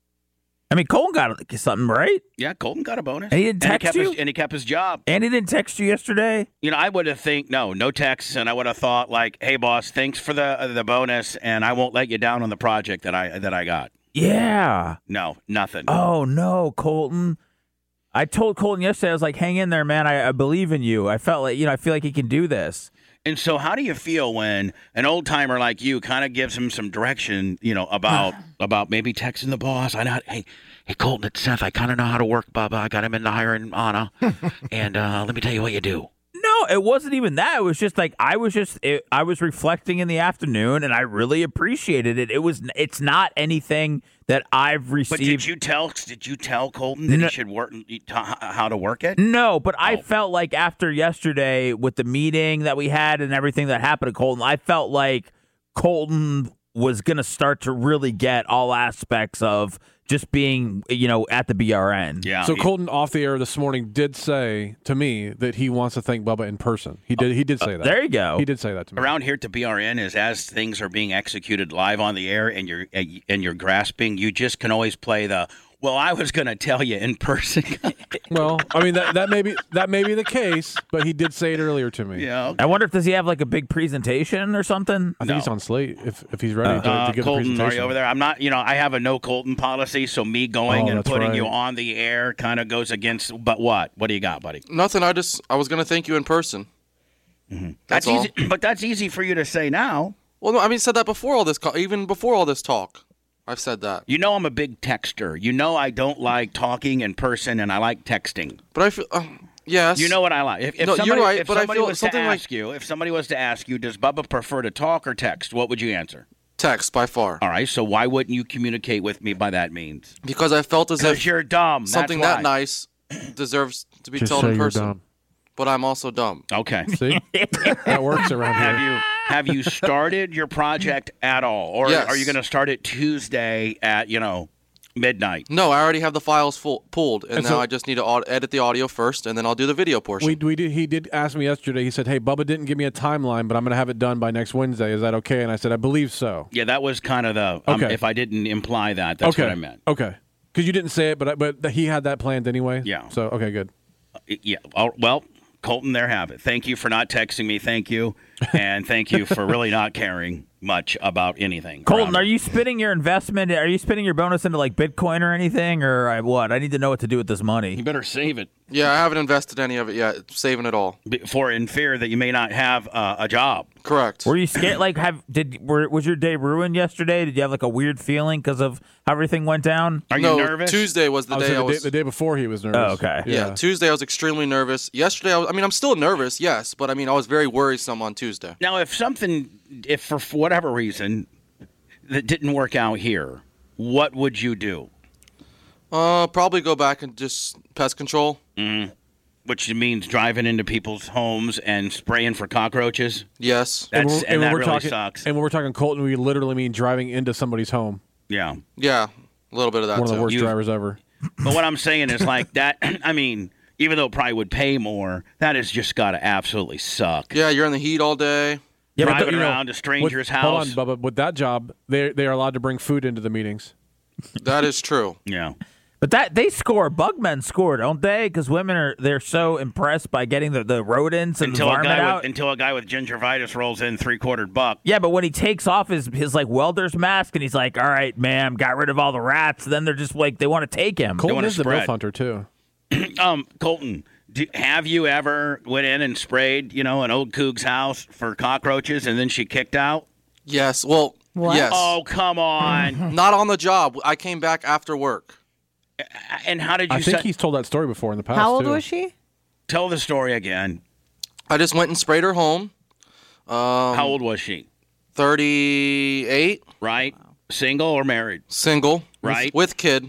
Speaker 5: I mean, Colton got something, right?
Speaker 2: Yeah, Colton got a bonus.
Speaker 5: And he didn't text you?
Speaker 2: And he kept his job.
Speaker 5: And he didn't text you yesterday?
Speaker 2: I would have no texts, and I would have thought, like, hey, boss, thanks for the bonus, and I won't let you down on the project that I got.
Speaker 5: Yeah.
Speaker 2: No, nothing.
Speaker 5: Oh, no, Colton. I told Colton yesterday, I was like, hang in there, man. I believe in you. I felt like, I feel like he can do this.
Speaker 2: And so how do you feel when an old-timer like you kind of gives him some direction, about maybe texting the boss? Hey, Colton, it's Seth. I kind of know how to work, Bubba. I got him in the hiring Anna. And let me tell you what you do.
Speaker 5: No, it wasn't even that. It was just like I was reflecting in the afternoon, and I really appreciated it. It's not anything that I've received.
Speaker 2: But did you tell Colton that he should work how to work it?
Speaker 5: No, but I felt like after yesterday with the meeting that we had and everything that happened to Colton, I felt like Colton was going to start to really get all aspects of just being, at the BRN.
Speaker 2: Yeah.
Speaker 4: So Colton off the air this morning did say to me that he wants to thank Bubba in person. He did say that.
Speaker 5: There you go.
Speaker 4: He did say that to me.
Speaker 2: Around here at the BRN is as things are being executed live on the air and you're grasping, you just can always play the, well, I was going to tell you in person.
Speaker 4: Well, I mean that may be the case, but he did say it earlier to me.
Speaker 2: Yeah. Okay.
Speaker 5: I wonder if does he have like a big presentation or something?
Speaker 4: I think he's on Slate if he's ready to give
Speaker 2: Colton,
Speaker 4: a presentation.
Speaker 2: are you over there? I'm not. I have a no Colton policy, so me going and putting you on the air kind of goes against. But what? What do you got, buddy?
Speaker 9: Nothing. I was going to thank you in person.
Speaker 2: Mm-hmm.
Speaker 9: That's
Speaker 2: easy, but that's easy for you to say now.
Speaker 9: Well, no, I mean, said that before all this, even before all this talk. I've said that.
Speaker 2: I'm a big texter. I don't like talking in person, and I like texting.
Speaker 9: But I feel, yes.
Speaker 2: You know what I like. If somebody,
Speaker 9: you're right.
Speaker 2: If
Speaker 9: but
Speaker 2: somebody
Speaker 9: I feel
Speaker 2: was
Speaker 9: something
Speaker 2: to ask you, if somebody was to ask you, does Bubba prefer to talk or text? What would you answer?
Speaker 9: Text by far.
Speaker 2: All right. So why wouldn't you communicate with me by that means?
Speaker 9: Because I felt as if
Speaker 2: you're dumb.
Speaker 9: Something
Speaker 2: That's
Speaker 9: that
Speaker 2: why.
Speaker 9: nice deserves to be
Speaker 4: Just
Speaker 9: told
Speaker 4: say
Speaker 9: in
Speaker 4: you're
Speaker 9: person.
Speaker 4: dumb.
Speaker 9: But I'm also dumb.
Speaker 2: Okay.
Speaker 4: See, that works around here.
Speaker 2: Have you started your project at all, or
Speaker 9: Yes.
Speaker 2: are you going to start it Tuesday at midnight?
Speaker 9: No, I already have the files pulled, and now
Speaker 4: so-
Speaker 9: I just need to edit the audio first, and then I'll do the video portion.
Speaker 4: He did ask me yesterday. He said, "Hey, Bubba didn't give me a timeline, but I'm going to have it done by next Wednesday. Is that okay?" And I said, "I believe so."
Speaker 2: Yeah, that was kind of the.
Speaker 4: Okay.
Speaker 2: If I didn't imply that, that's what I meant.
Speaker 4: Okay, because you didn't say it, but he had that planned anyway.
Speaker 2: Yeah.
Speaker 4: So okay, good.
Speaker 2: Yeah. Well, Colton, there have it. Thank you for not texting me. Thank you, and thank you for really not caring much about anything.
Speaker 5: Colton, are you spending your investment? Are you spending your bonus into like Bitcoin or anything, or what? I need to know what to do with this money.
Speaker 2: You better save it.
Speaker 9: Yeah, I haven't invested any of it yet. Saving it all.
Speaker 2: In fear that you may not have a job.
Speaker 9: Correct.
Speaker 5: Were you scared? Like, was your day ruined yesterday? Did you have like a weird feeling because of how everything went down?
Speaker 2: Are you nervous?
Speaker 9: Tuesday was the day I was.
Speaker 4: The day before he was nervous.
Speaker 5: Oh, okay.
Speaker 9: Yeah, Tuesday I was extremely nervous. Yesterday, I'm still nervous, yes, but I was very worrisome on Tuesday.
Speaker 2: Now, if for whatever reason that didn't work out here, what would you do?
Speaker 9: Probably go back and just pest control.
Speaker 2: Mm-hmm. Which means driving into people's homes and spraying for cockroaches.
Speaker 9: Yes.
Speaker 2: That
Speaker 4: when
Speaker 2: really
Speaker 4: talking,
Speaker 2: sucks.
Speaker 4: And when we're talking Colton, we literally mean driving into somebody's home.
Speaker 2: Yeah.
Speaker 9: Yeah. A little bit of that,
Speaker 4: One of the
Speaker 9: too.
Speaker 4: worst drivers ever.
Speaker 2: But what I'm saying is like that. I mean, even though it probably would pay more, that has just got to absolutely suck.
Speaker 9: Yeah, you're in the heat all day.
Speaker 5: Yeah, but
Speaker 2: Driving around a stranger's house.
Speaker 4: Hold on, Bubba. With that job, they are allowed to bring food into the meetings.
Speaker 9: That is true.
Speaker 2: Yeah.
Speaker 5: But that they score. Bugmen score, don't they? Because women they're so impressed by getting the rodents and environment out.
Speaker 2: Until a guy with gingivitis rolls in $750.
Speaker 5: Yeah, but when he takes off his like welder's mask and he's like, "All right, ma'am, got rid of all the rats," then they're just like they want to take him.
Speaker 4: Colton
Speaker 2: wanna
Speaker 4: is the
Speaker 2: spread.
Speaker 4: MILF hunter too.
Speaker 2: Colton, have you ever went in and sprayed, an old coog's house for cockroaches and then she kicked out?
Speaker 9: Yes. Well,
Speaker 3: What?
Speaker 9: yes.
Speaker 2: Oh, come on.
Speaker 9: Not on the job. I came back after work.
Speaker 2: And how did you
Speaker 4: I think he's told that story before in the past.
Speaker 3: How old
Speaker 4: too.
Speaker 3: was she?
Speaker 2: tell the story again?
Speaker 9: I just went and sprayed her home.
Speaker 2: How old was she?
Speaker 9: 38.
Speaker 2: Right? Single or married?
Speaker 9: Single.
Speaker 2: Right.
Speaker 9: With kid.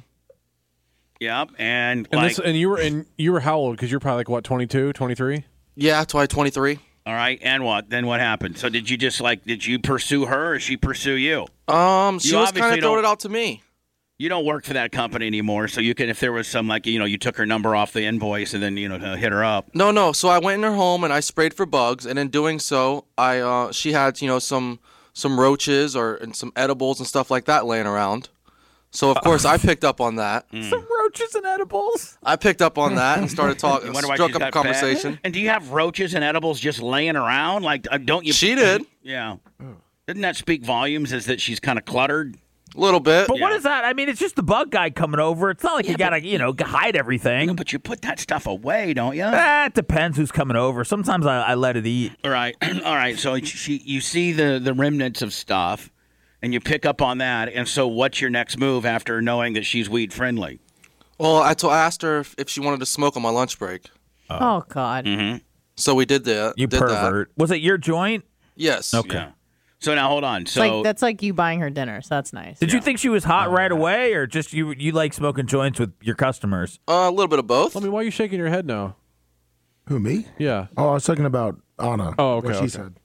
Speaker 2: Yep. And
Speaker 4: you were how old? Because you're probably like what, 22, 23?
Speaker 9: Yeah, 23.
Speaker 2: all right. And what? Then what happened? So did you just did you pursue her or she pursue you?
Speaker 9: She was
Speaker 2: obviously
Speaker 9: kind of throwing
Speaker 2: don't-
Speaker 9: it out to me.
Speaker 2: You don't work for that company anymore, so you can, if there was some you took her number off the invoice and then hit her up.
Speaker 9: No. So I went in her home and I sprayed for bugs, and in doing so, she had some roaches and some edibles and stuff like that laying around. So of course I picked up on that.
Speaker 5: Some roaches and edibles.
Speaker 9: I picked up on that and started talking,
Speaker 2: Wonder why
Speaker 9: struck
Speaker 2: she's
Speaker 9: up a
Speaker 2: got
Speaker 9: conversation.
Speaker 2: fat. And do you have roaches and edibles just laying around? Don't you?
Speaker 9: She did.
Speaker 2: Yeah. Didn't that speak volumes? Is that she's kind of cluttered?
Speaker 9: A little bit.
Speaker 5: But what is that? I mean, it's just the bug guy coming over. It's not like you gotta, hide everything.
Speaker 2: But you put that stuff away, don't you?
Speaker 5: It depends who's coming over. Sometimes I let it eat.
Speaker 2: All right. All right. So you see the remnants of stuff, and you pick up on that. And so what's your next move after knowing that she's weed friendly?
Speaker 9: Well, I asked her if she wanted to smoke on my lunch break.
Speaker 3: Oh, God.
Speaker 2: Mm-hmm.
Speaker 9: So we did that.
Speaker 5: You
Speaker 9: did
Speaker 5: pervert. Was it your joint?
Speaker 9: That. Yes.
Speaker 5: Okay.
Speaker 2: Yeah. So now hold on. So
Speaker 3: That's like you buying her dinner, so that's nice.
Speaker 5: Did you think she was hot right away, or just you like smoking joints with your customers?
Speaker 9: A little bit of both.
Speaker 4: I mean, why are you shaking your head now?
Speaker 6: Who, me?
Speaker 4: Yeah.
Speaker 6: Oh, I was talking about Anna.
Speaker 4: Oh, okay,
Speaker 6: What she
Speaker 4: okay.
Speaker 6: said.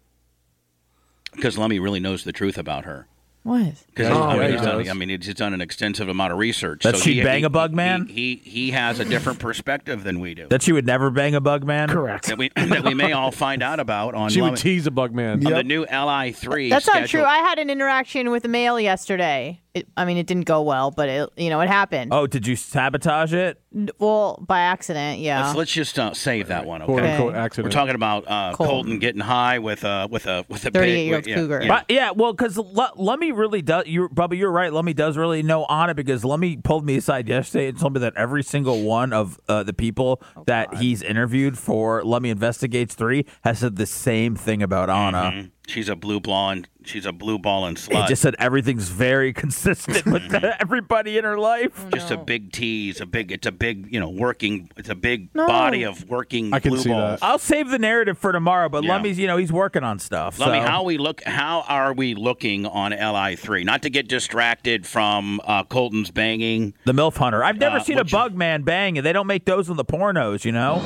Speaker 2: because Lummy really knows the truth about her.
Speaker 3: What?
Speaker 2: Because
Speaker 4: he
Speaker 2: he's done an extensive amount of research.
Speaker 5: That
Speaker 2: so
Speaker 5: she'd bang a bug man?
Speaker 2: He has a different perspective than we do.
Speaker 5: That she would never bang a bug man?
Speaker 6: Correct.
Speaker 2: that we may all find out about on
Speaker 4: She would
Speaker 2: Lummy-
Speaker 4: tease a bug man.
Speaker 2: on the new LI3.
Speaker 3: That's not true.
Speaker 2: schedule.
Speaker 3: I had an interaction with a male yesterday. It didn't go well, but it happened.
Speaker 5: Oh, did you sabotage it?
Speaker 3: Well, by accident, yeah.
Speaker 2: Let's just save that one.
Speaker 4: Quote
Speaker 2: Okay.
Speaker 4: unquote
Speaker 3: Okay.
Speaker 4: accident.
Speaker 2: We're talking about Colton getting high with a
Speaker 3: 38-year-old
Speaker 2: big,
Speaker 3: cougar.
Speaker 2: Yeah.
Speaker 5: But, well, because Lummy really does. Bubba, you're right. Lummy does really know Anna because Lummy pulled me aside yesterday and told me that every single one of the people that he's interviewed for Lummy Investigates 3 has said the same thing about Anna.
Speaker 2: Mhm. She's a blue blonde. She's a blue ball and slut.
Speaker 5: It just said everything's very consistent with everybody in her life.
Speaker 2: Just a big tease. It's a big body of working
Speaker 4: I can
Speaker 2: blue
Speaker 4: see
Speaker 2: balls.
Speaker 4: that.
Speaker 5: I'll save the narrative for tomorrow, but
Speaker 2: Yeah.
Speaker 5: Lummy's, he's working on stuff.
Speaker 2: Lummy,
Speaker 5: so.
Speaker 2: how are we looking on LI3? Not to get distracted from Colton's banging.
Speaker 5: The MILF Hunter. I've never seen a
Speaker 2: which-
Speaker 5: bug man bang, and they don't make those in the pornos,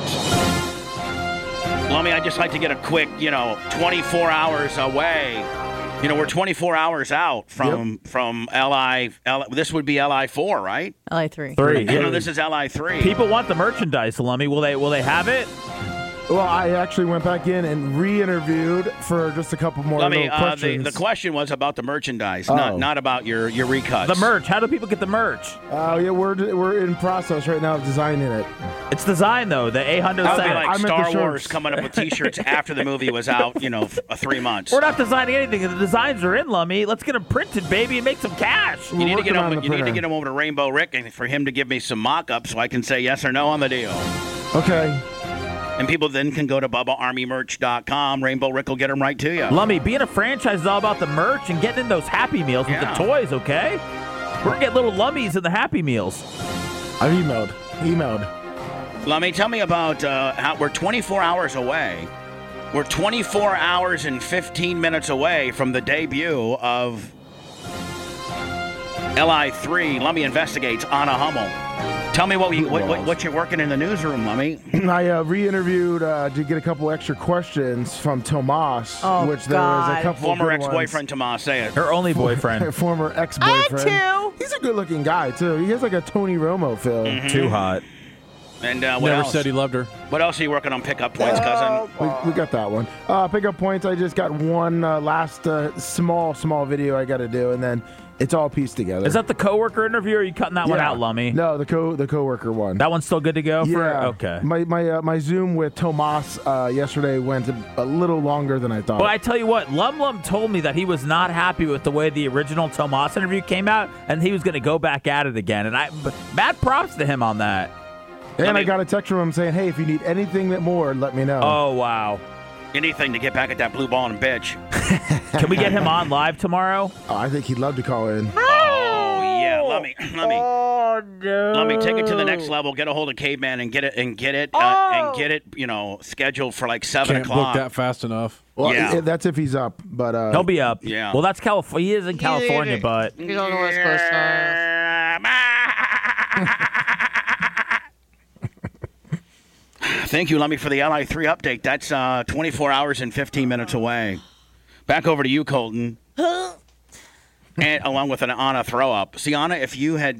Speaker 2: Lummy, I'd just like to get a quick, 24 hours away. We're 24 hours out from LI. This would be LI4, right?
Speaker 3: LA3.
Speaker 5: Three.
Speaker 2: This is LI3.
Speaker 5: People want the merchandise, Lummy. Will they have it?
Speaker 6: Well, I actually went back in and re-interviewed for just a couple more
Speaker 2: Lummy,
Speaker 6: little questions.
Speaker 2: the question was about the merchandise,
Speaker 6: Oh.
Speaker 2: not about your recuts.
Speaker 5: The merch. How do people get the merch?
Speaker 6: Yeah, we're in process right now of designing it.
Speaker 5: It's designed, though. The 800
Speaker 2: That would be
Speaker 5: cent.
Speaker 2: like
Speaker 6: I meant the
Speaker 2: Star
Speaker 6: shirts.
Speaker 2: Wars coming up with T-shirts after the movie was out, 3 months.
Speaker 5: We're not designing anything. The designs are in, Lummy. Let's get them printed, baby, and make some cash.
Speaker 2: You need to
Speaker 6: working
Speaker 2: get
Speaker 6: on
Speaker 2: him.
Speaker 6: the
Speaker 2: You need to
Speaker 6: printer.
Speaker 2: get him over to Rainbow Rick and for him to give me some mock-ups so I can say yes or no on the deal.
Speaker 6: Okay.
Speaker 2: And people then can go to BubbaArmyMerch.com. Rainbow Rick will get them right to you.
Speaker 5: Lummy, being a franchise is all about the merch and getting in those Happy Meals with
Speaker 2: Yeah.
Speaker 5: the toys, okay? We're going to get little Lummies in the Happy Meals.
Speaker 6: I've emailed.
Speaker 2: Lummy, tell me about how we're 24 hours away. We're 24 hours and 15 minutes away from the debut of LI3, Lummy Investigates, Anna Hummel. Tell me what you're working in the newsroom, Lummy.
Speaker 6: I re-interviewed to get a couple extra questions from Tomas, which there was a couple
Speaker 2: former
Speaker 6: good
Speaker 2: ex-boyfriend Tomas. Say it.
Speaker 5: Her only boyfriend.
Speaker 6: Former ex-boyfriend.
Speaker 3: I had 2.
Speaker 6: He's a good-looking guy too. He has like a Tony Romo feel.
Speaker 5: Too hot.
Speaker 2: And what
Speaker 4: Never
Speaker 2: else?
Speaker 4: said he loved her.
Speaker 2: What else are you working on pickup points, cousin?
Speaker 6: We got that one. Pickup points. I just got one last small video I got to do, and then it's all pieced together.
Speaker 5: Is that the coworker interview, or are you cutting that one out, Lummy?
Speaker 6: No, the coworker one.
Speaker 5: That one's still good to go?
Speaker 6: Yeah.
Speaker 5: Okay.
Speaker 6: My Zoom with Tomas yesterday went a little longer than I thought.
Speaker 5: Well, I tell you what, Lum told me that he was not happy with the way the original Tomas interview came out, and he was going to go back at it again. And mad props to him on that.
Speaker 6: And I got a text from him saying, hey, if you need anything more, let me know.
Speaker 5: Oh, wow.
Speaker 2: Anything to get back at that blue ball and bitch.
Speaker 5: Can we get him on live tomorrow?
Speaker 6: Oh, I think he'd love to call in.
Speaker 2: Oh, yeah. Let me
Speaker 3: Oh, no.
Speaker 2: Let me take it to the next level. Get a hold of Caveman and get it, scheduled for like 7
Speaker 4: Can't
Speaker 2: o'clock.
Speaker 4: book that fast enough.
Speaker 6: Well,
Speaker 2: Yeah.
Speaker 6: that's if he's up. But
Speaker 5: He'll be up.
Speaker 2: Yeah.
Speaker 5: Well, that's California. He is in California, but
Speaker 10: He's on the West Coast time.
Speaker 2: Thank you, Lummy, for the LI3 update. That's 24 hours and 15 minutes away. Back over to you, Colton. And along with an Anna throw up. See, Anna, if you had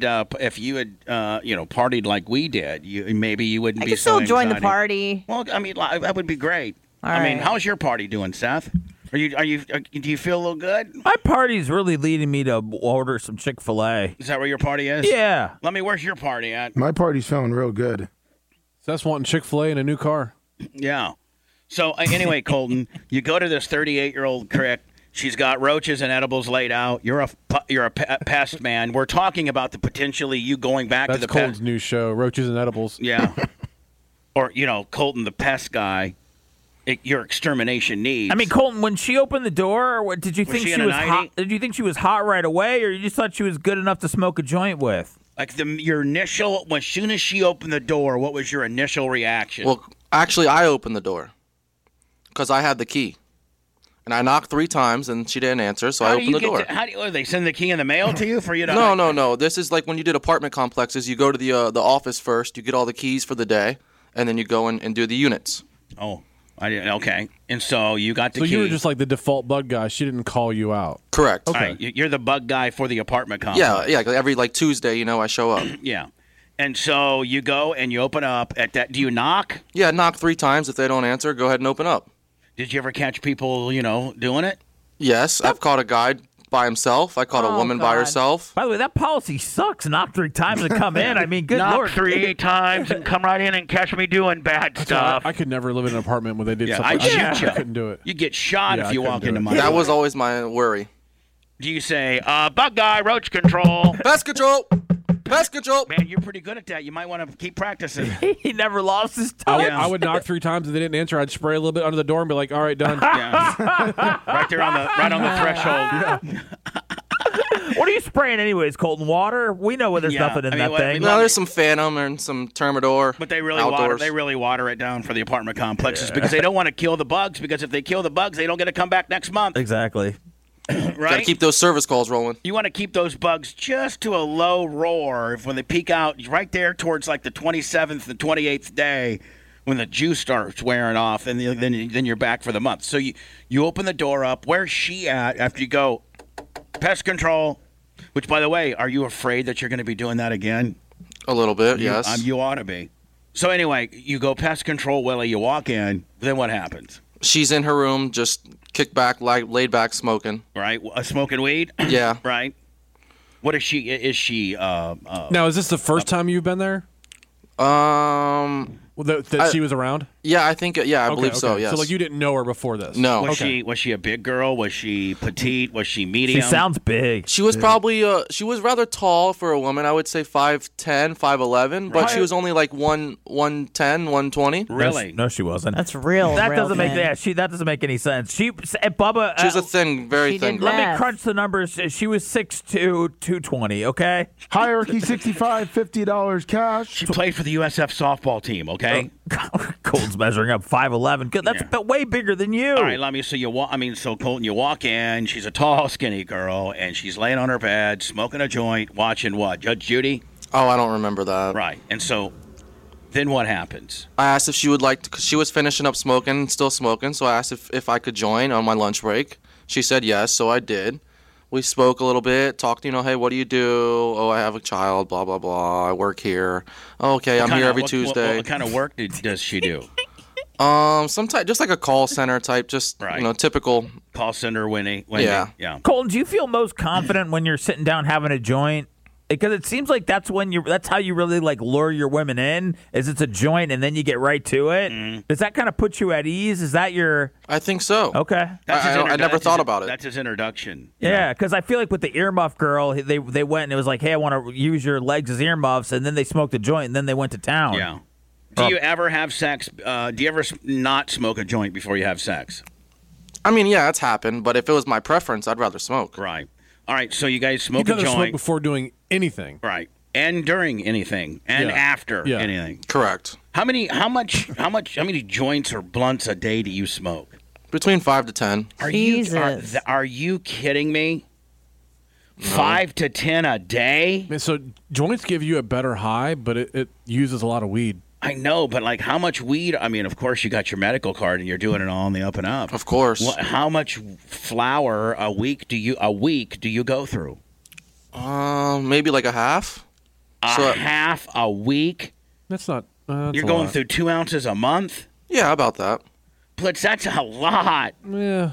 Speaker 2: partied like we did, maybe you wouldn't
Speaker 3: I
Speaker 2: be
Speaker 3: can
Speaker 2: so
Speaker 3: still join the
Speaker 2: anxiety.
Speaker 3: party.
Speaker 2: Well, I mean, that would be great.
Speaker 3: All
Speaker 2: I mean,
Speaker 3: right.
Speaker 2: how's your party doing, Seth? Do you feel a little good?
Speaker 5: my party's really leading me to order some Chick-fil-A.
Speaker 2: Is that where your party is?
Speaker 5: Yeah.
Speaker 2: Lummy, where's your party at?
Speaker 6: my party's feeling real good.
Speaker 4: Seth's wanting Chick-fil-A and a new car.
Speaker 2: Yeah. So anyway, Colton, you go to this 38-year-old crick. She's got roaches and edibles laid out. You're a pest man. We're talking about the potentially you going back
Speaker 4: That's
Speaker 2: to the
Speaker 4: Colton's
Speaker 2: pest.
Speaker 4: new show, Roaches and Edibles.
Speaker 2: Yeah. Or Colton the pest guy. Your extermination needs.
Speaker 5: I mean, Colton, when she opened the door, what did you think
Speaker 2: she
Speaker 5: she
Speaker 2: in a
Speaker 5: was
Speaker 2: 90?
Speaker 5: hot? Did you think she was hot right away, or you just thought she was good enough to smoke a joint with?
Speaker 2: like your initial, as soon as she opened the door, what was your initial reaction?
Speaker 9: Well, actually, I opened the door because I had the key. And I knocked 3 times, and she didn't answer, so I opened the door.
Speaker 2: They send the key in the mail to you for you to...
Speaker 9: No. This is like when you did apartment complexes. You go to the office first, you get all the keys for the day, and then you go in and do the units.
Speaker 2: Oh, I didn't. Okay. And so you got the key.
Speaker 4: So you were just like the default bug guy. She didn't call you out.
Speaker 9: Correct.
Speaker 2: All right, you're the bug guy for the apartment complex.
Speaker 9: Yeah. Every Tuesday, I show up.
Speaker 2: Yeah. And so you go and you open up at that. Do you knock?
Speaker 9: Yeah, knock 3 times. If they don't answer, go ahead and open up.
Speaker 2: Did you ever catch people, doing it?
Speaker 9: Yes, I've caught a guy by himself. I caught a woman by herself.
Speaker 5: By the way, that policy sucks. Knock 3 times and come in. I mean, good
Speaker 2: Knock
Speaker 5: Lord.
Speaker 2: 3 times and come right in and catch me doing bad stuff.
Speaker 4: I could never live in an apartment where they did
Speaker 2: Yeah,
Speaker 4: something.
Speaker 2: I'd shoot you.
Speaker 4: I couldn't do it.
Speaker 2: You get shot
Speaker 4: Yeah,
Speaker 2: if you
Speaker 4: I couldn't
Speaker 2: walk
Speaker 4: do
Speaker 2: into
Speaker 4: it.
Speaker 2: my
Speaker 9: That was always my worry.
Speaker 2: Do you say, bug guy, roach control?
Speaker 9: Pest control! Pest control!
Speaker 2: Man, you're pretty good at that. You might want to keep practicing.
Speaker 5: He never lost his
Speaker 4: I
Speaker 5: touch.
Speaker 4: would, I would knock 3 times if they didn't answer. I'd spray a little bit under the door and be like, "All right, done."
Speaker 2: Yeah. Right there on the threshold.
Speaker 5: What are you spraying anyways, Colton? Water? We know there's
Speaker 2: Yeah,
Speaker 5: nothing in
Speaker 2: I mean,
Speaker 5: that
Speaker 2: what-
Speaker 5: thing.
Speaker 9: No, there's some Phantom and some Termidor.
Speaker 2: But they really
Speaker 9: outdoors.
Speaker 2: water it down for the apartment complexes because they don't want to kill the bugs, because if they kill the bugs, they don't get to come back next month,
Speaker 5: Exactly.
Speaker 9: Gotta
Speaker 2: right?
Speaker 9: keep those service calls rolling.
Speaker 2: You want to keep those bugs just to a low roar when they peak out right there towards like the 27th and 28th day when the juice starts wearing off, and then you're back for the month. So you open the door up. Where's she at after you go pest control? Which, by the way, are you afraid that you're going to be doing that again?
Speaker 9: A little bit, yes.
Speaker 2: You ought to be. So anyway, you go pest control, Willie. You walk in. Then what happens?
Speaker 9: She's in her room, just kick back, laid back, smoking.
Speaker 2: Right, smoking weed.
Speaker 9: Yeah.
Speaker 2: Right. What is she? Is she?
Speaker 4: Now, is this the first time you've been there? That she was around?
Speaker 9: Yeah, I think. Yeah, I believe so. Yes.
Speaker 4: So like you didn't know her before this?
Speaker 9: No.
Speaker 2: Was she a big girl? Was she petite? Was she medium?
Speaker 5: She sounds big.
Speaker 9: She was probably she was rather tall for a woman. I would say 5'10", 5'11", but she was only like 110, 120.
Speaker 2: Really?
Speaker 5: No, she wasn't.
Speaker 3: That's real.
Speaker 5: That
Speaker 3: real
Speaker 5: doesn't make
Speaker 3: thin.
Speaker 5: that doesn't make any sense. Bubba.
Speaker 9: She was a thin, very
Speaker 3: she
Speaker 9: thin
Speaker 3: did
Speaker 9: girl.
Speaker 3: that.
Speaker 5: Let me crunch the numbers. She was 6'2", 220. Okay.
Speaker 6: Hierarchy 65, $50 cash.
Speaker 2: She played for the USF softball team. Okay.
Speaker 5: Colton's measuring up 5'11". Good. That's way bigger than you.
Speaker 2: All right, let me. So Colton, you walk in. She's a tall, skinny girl, and she's laying on her bed, smoking a joint, watching what? Judge Judy.
Speaker 9: Oh, I don't remember that.
Speaker 2: Right. And so then what happens?
Speaker 9: I asked if she would like to, because she was finishing up smoking, still smoking, so I asked if I could join on my lunch break. She said yes, so I did. We spoke a little bit, talked, hey, what do you do? Oh, I have a child, blah, blah, blah. I work here. Oh, okay, I'm here every Tuesday.
Speaker 2: What kind of work does she do?
Speaker 9: Some type, just like a call center type, just, typical.
Speaker 2: Call center, Wendy.
Speaker 9: Yeah.
Speaker 5: Colton, do you feel most confident when you're sitting down having a joint? Because it seems like that's how you really like lure your women in, is it's a joint and then you get right to it. Does that kind of put you at ease? Is that your?
Speaker 9: I think so.
Speaker 5: Okay.
Speaker 9: I never thought about it.
Speaker 2: That's his introduction.
Speaker 5: Yeah, because I feel like with the earmuff girl, they went and it was like, hey, I want to use your legs as earmuffs, and then they smoked a joint and then they went to town.
Speaker 2: Yeah. Do you ever have sex? Do you ever not smoke a joint before you have sex?
Speaker 9: I mean, yeah, it's happened, but if it was my preference, I'd rather smoke.
Speaker 2: Right. All right, so you guys smoke a joint.
Speaker 4: Smoke before doing anything.
Speaker 2: Right. And during anything. And after anything.
Speaker 9: Correct.
Speaker 2: How many joints or blunts a day do you smoke?
Speaker 9: Between 5 to 10.
Speaker 2: Are you kidding me? No. 5 to 10 a day?
Speaker 4: So joints give you a better high, but it uses a lot of weed.
Speaker 2: I know, but like how much weed? I mean, of course, you got your medical card and you're doing it all on the up and up.
Speaker 9: Of course.
Speaker 2: How much flour a week do you go through?
Speaker 9: Maybe like a half.
Speaker 2: Half a week?
Speaker 4: That's not.
Speaker 2: You're going through 2 ounces a month?
Speaker 9: Yeah, about that.
Speaker 2: Blitz, that's a lot.
Speaker 4: Yeah.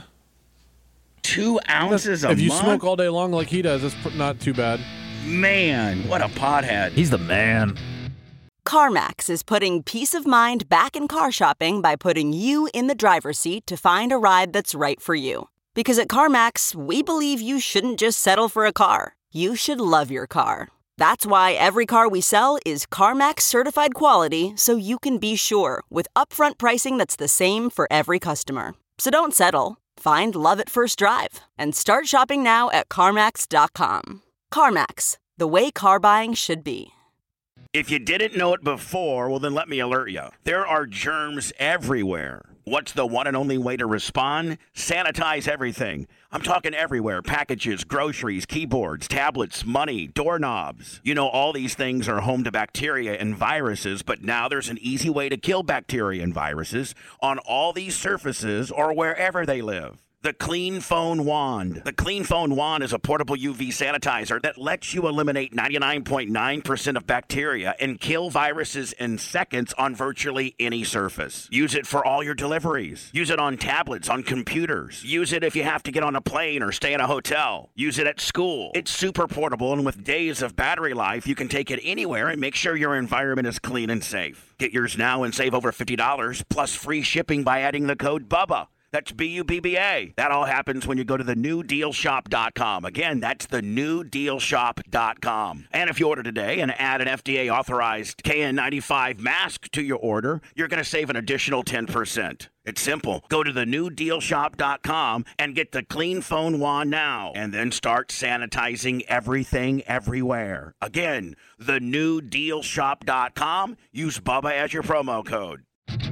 Speaker 2: 2 ounces a month?
Speaker 4: If you smoke all day long like he does, it's not too bad.
Speaker 2: Man, what a pothead.
Speaker 5: He's the man.
Speaker 11: CarMax is putting peace of mind back in car shopping by putting you in the driver's seat to find a ride that's right for you. Because at CarMax, we believe you shouldn't just settle for a car. You should love your car. That's why every car we sell is CarMax certified quality, so you can be sure with upfront pricing that's the same for every customer. So don't settle. Find love at first drive and start shopping now at CarMax.com. CarMax, the way car buying should be.
Speaker 2: If you didn't know it before, well, then let me alert you. There are germs everywhere. What's the one and only way to respond? Sanitize everything. I'm talking everywhere. Packages, groceries, keyboards, tablets, money, doorknobs. You know, all these things are home to bacteria and viruses, but now there's an easy way to kill bacteria and viruses on all these surfaces or wherever they live. The Clean Phone Wand. The Clean Phone Wand is a portable UV sanitizer that lets you eliminate 99.9% of bacteria and kill viruses in seconds on virtually any surface. Use it for all your deliveries. Use it on tablets, on computers. Use it if you have to get on a plane or stay in a hotel. Use it at school. It's super portable, and with days of battery life, you can take it anywhere and make sure your environment is clean and safe. Get yours now and save over $50 plus free shipping by adding the code BUBBA. That's BUBBA. That all happens when you go to thenewdealshop.com. Again, that's thenewdealshop.com. And if you order today and add an FDA-authorized KN95 mask to your order, you're going to save an additional 10%. It's simple. Go to thenewdealshop.com and get the Clean Phone Wand now, and then start sanitizing everything everywhere. Again, thenewdealshop.com. Use BUBBA as your promo code.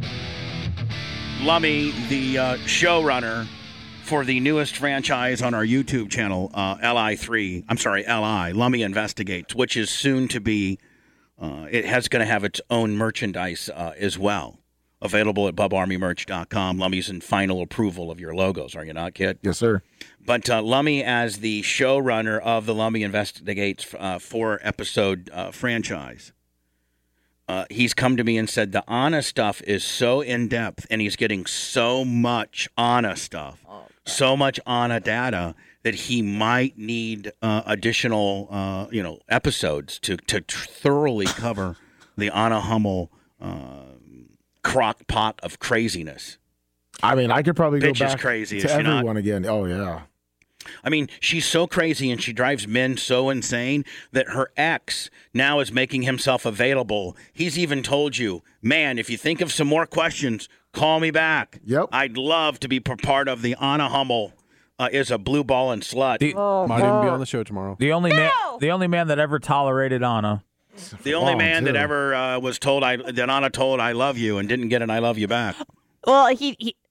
Speaker 2: Lummy, the showrunner for the newest franchise on our YouTube channel, LI, Lummy Investigates, which is soon to be, it has going to have its own merchandise as well. Available at BubbaArmyMerch.com. Lummy's in final approval of your logos, are you not, kid?
Speaker 6: Yes, sir.
Speaker 2: But Lummy, as the showrunner of the Lummy Investigates 4-episode franchise, he's come to me and said the Anna stuff is so in-depth, and he's getting so much Anna stuff, so much Anna data, that he might need additional, episodes to thoroughly cover the Anna Hummel crock pot of craziness.
Speaker 6: I mean, I could probably go
Speaker 2: Bitch
Speaker 6: back
Speaker 2: is crazy,
Speaker 6: to
Speaker 2: is she not?
Speaker 6: everyone again. Oh, yeah.
Speaker 2: I mean, she's so crazy and she drives men so insane that her ex now is making himself available. He's even told you, man, if you think of some more questions, call me back.
Speaker 6: Yep.
Speaker 2: I'd love to be part of the Anna Hummel is a blue ball and slut.
Speaker 4: Might even be on the show tomorrow.
Speaker 5: The only man that ever tolerated Anna.
Speaker 2: The only man that ever was told that Anna told I love you and didn't get an I love you back.
Speaker 3: Well, he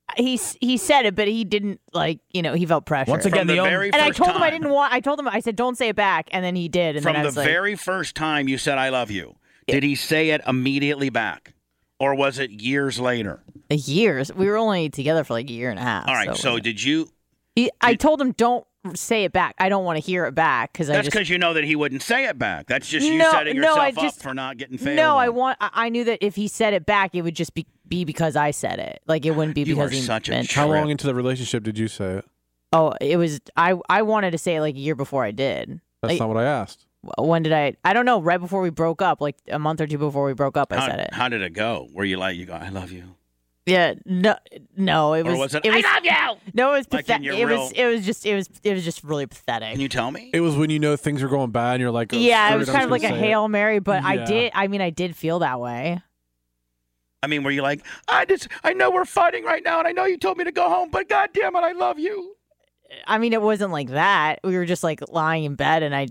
Speaker 3: he said it, but he didn't he felt pressure.
Speaker 5: Once again,
Speaker 2: From the very
Speaker 3: and I
Speaker 2: first
Speaker 3: told him
Speaker 2: time.
Speaker 3: I didn't want. I told him I said don't say it back, and then he did. And
Speaker 2: From
Speaker 3: then I
Speaker 2: the
Speaker 3: was like,
Speaker 2: very first time you said I love you, did he say it immediately back, or was it years later?
Speaker 3: years. We were only together for like a year and a half.
Speaker 2: All right. So did you?
Speaker 3: I told him don't say it back. I don't want to hear it back because
Speaker 2: That's because you know that he wouldn't say it back. That's just you
Speaker 3: No,
Speaker 2: setting
Speaker 3: no,
Speaker 2: yourself
Speaker 3: I just-
Speaker 2: up for not getting failed.
Speaker 3: No,
Speaker 2: on.
Speaker 3: I knew that if he said it back, it would just be because I said it. Like it wouldn't be
Speaker 2: You
Speaker 3: because
Speaker 2: are
Speaker 3: he
Speaker 2: such a
Speaker 3: meant.
Speaker 4: How long into the relationship did you say it?
Speaker 3: Oh, it was. I wanted to say it like a year before I did.
Speaker 4: That's
Speaker 3: Like,
Speaker 4: not what I asked.
Speaker 3: when did I? I don't know. Right before we broke up, like a month or two before we broke up, I said it.
Speaker 2: How did it go? Were you like, you go, I love you?
Speaker 3: Yeah. No. It
Speaker 2: Or
Speaker 3: was.
Speaker 2: was it,
Speaker 3: was,
Speaker 2: I love you?
Speaker 3: No, it was
Speaker 2: Like in
Speaker 3: pathetic.
Speaker 2: your
Speaker 3: It was just really pathetic.
Speaker 2: Can you tell me?
Speaker 4: It was when you know things are going bad and you're like, oh,
Speaker 3: Yeah,
Speaker 4: screw
Speaker 3: it was
Speaker 4: I'm
Speaker 3: kind of
Speaker 4: just
Speaker 3: like a
Speaker 4: gonna say it.
Speaker 3: Hail Mary, but
Speaker 4: Yeah.
Speaker 3: I did feel that way.
Speaker 2: I mean, were you like, I know we're fighting right now, and I know you told me to go home, but God damn it, I love you.
Speaker 3: I mean, it wasn't like that. We were just like lying in bed, and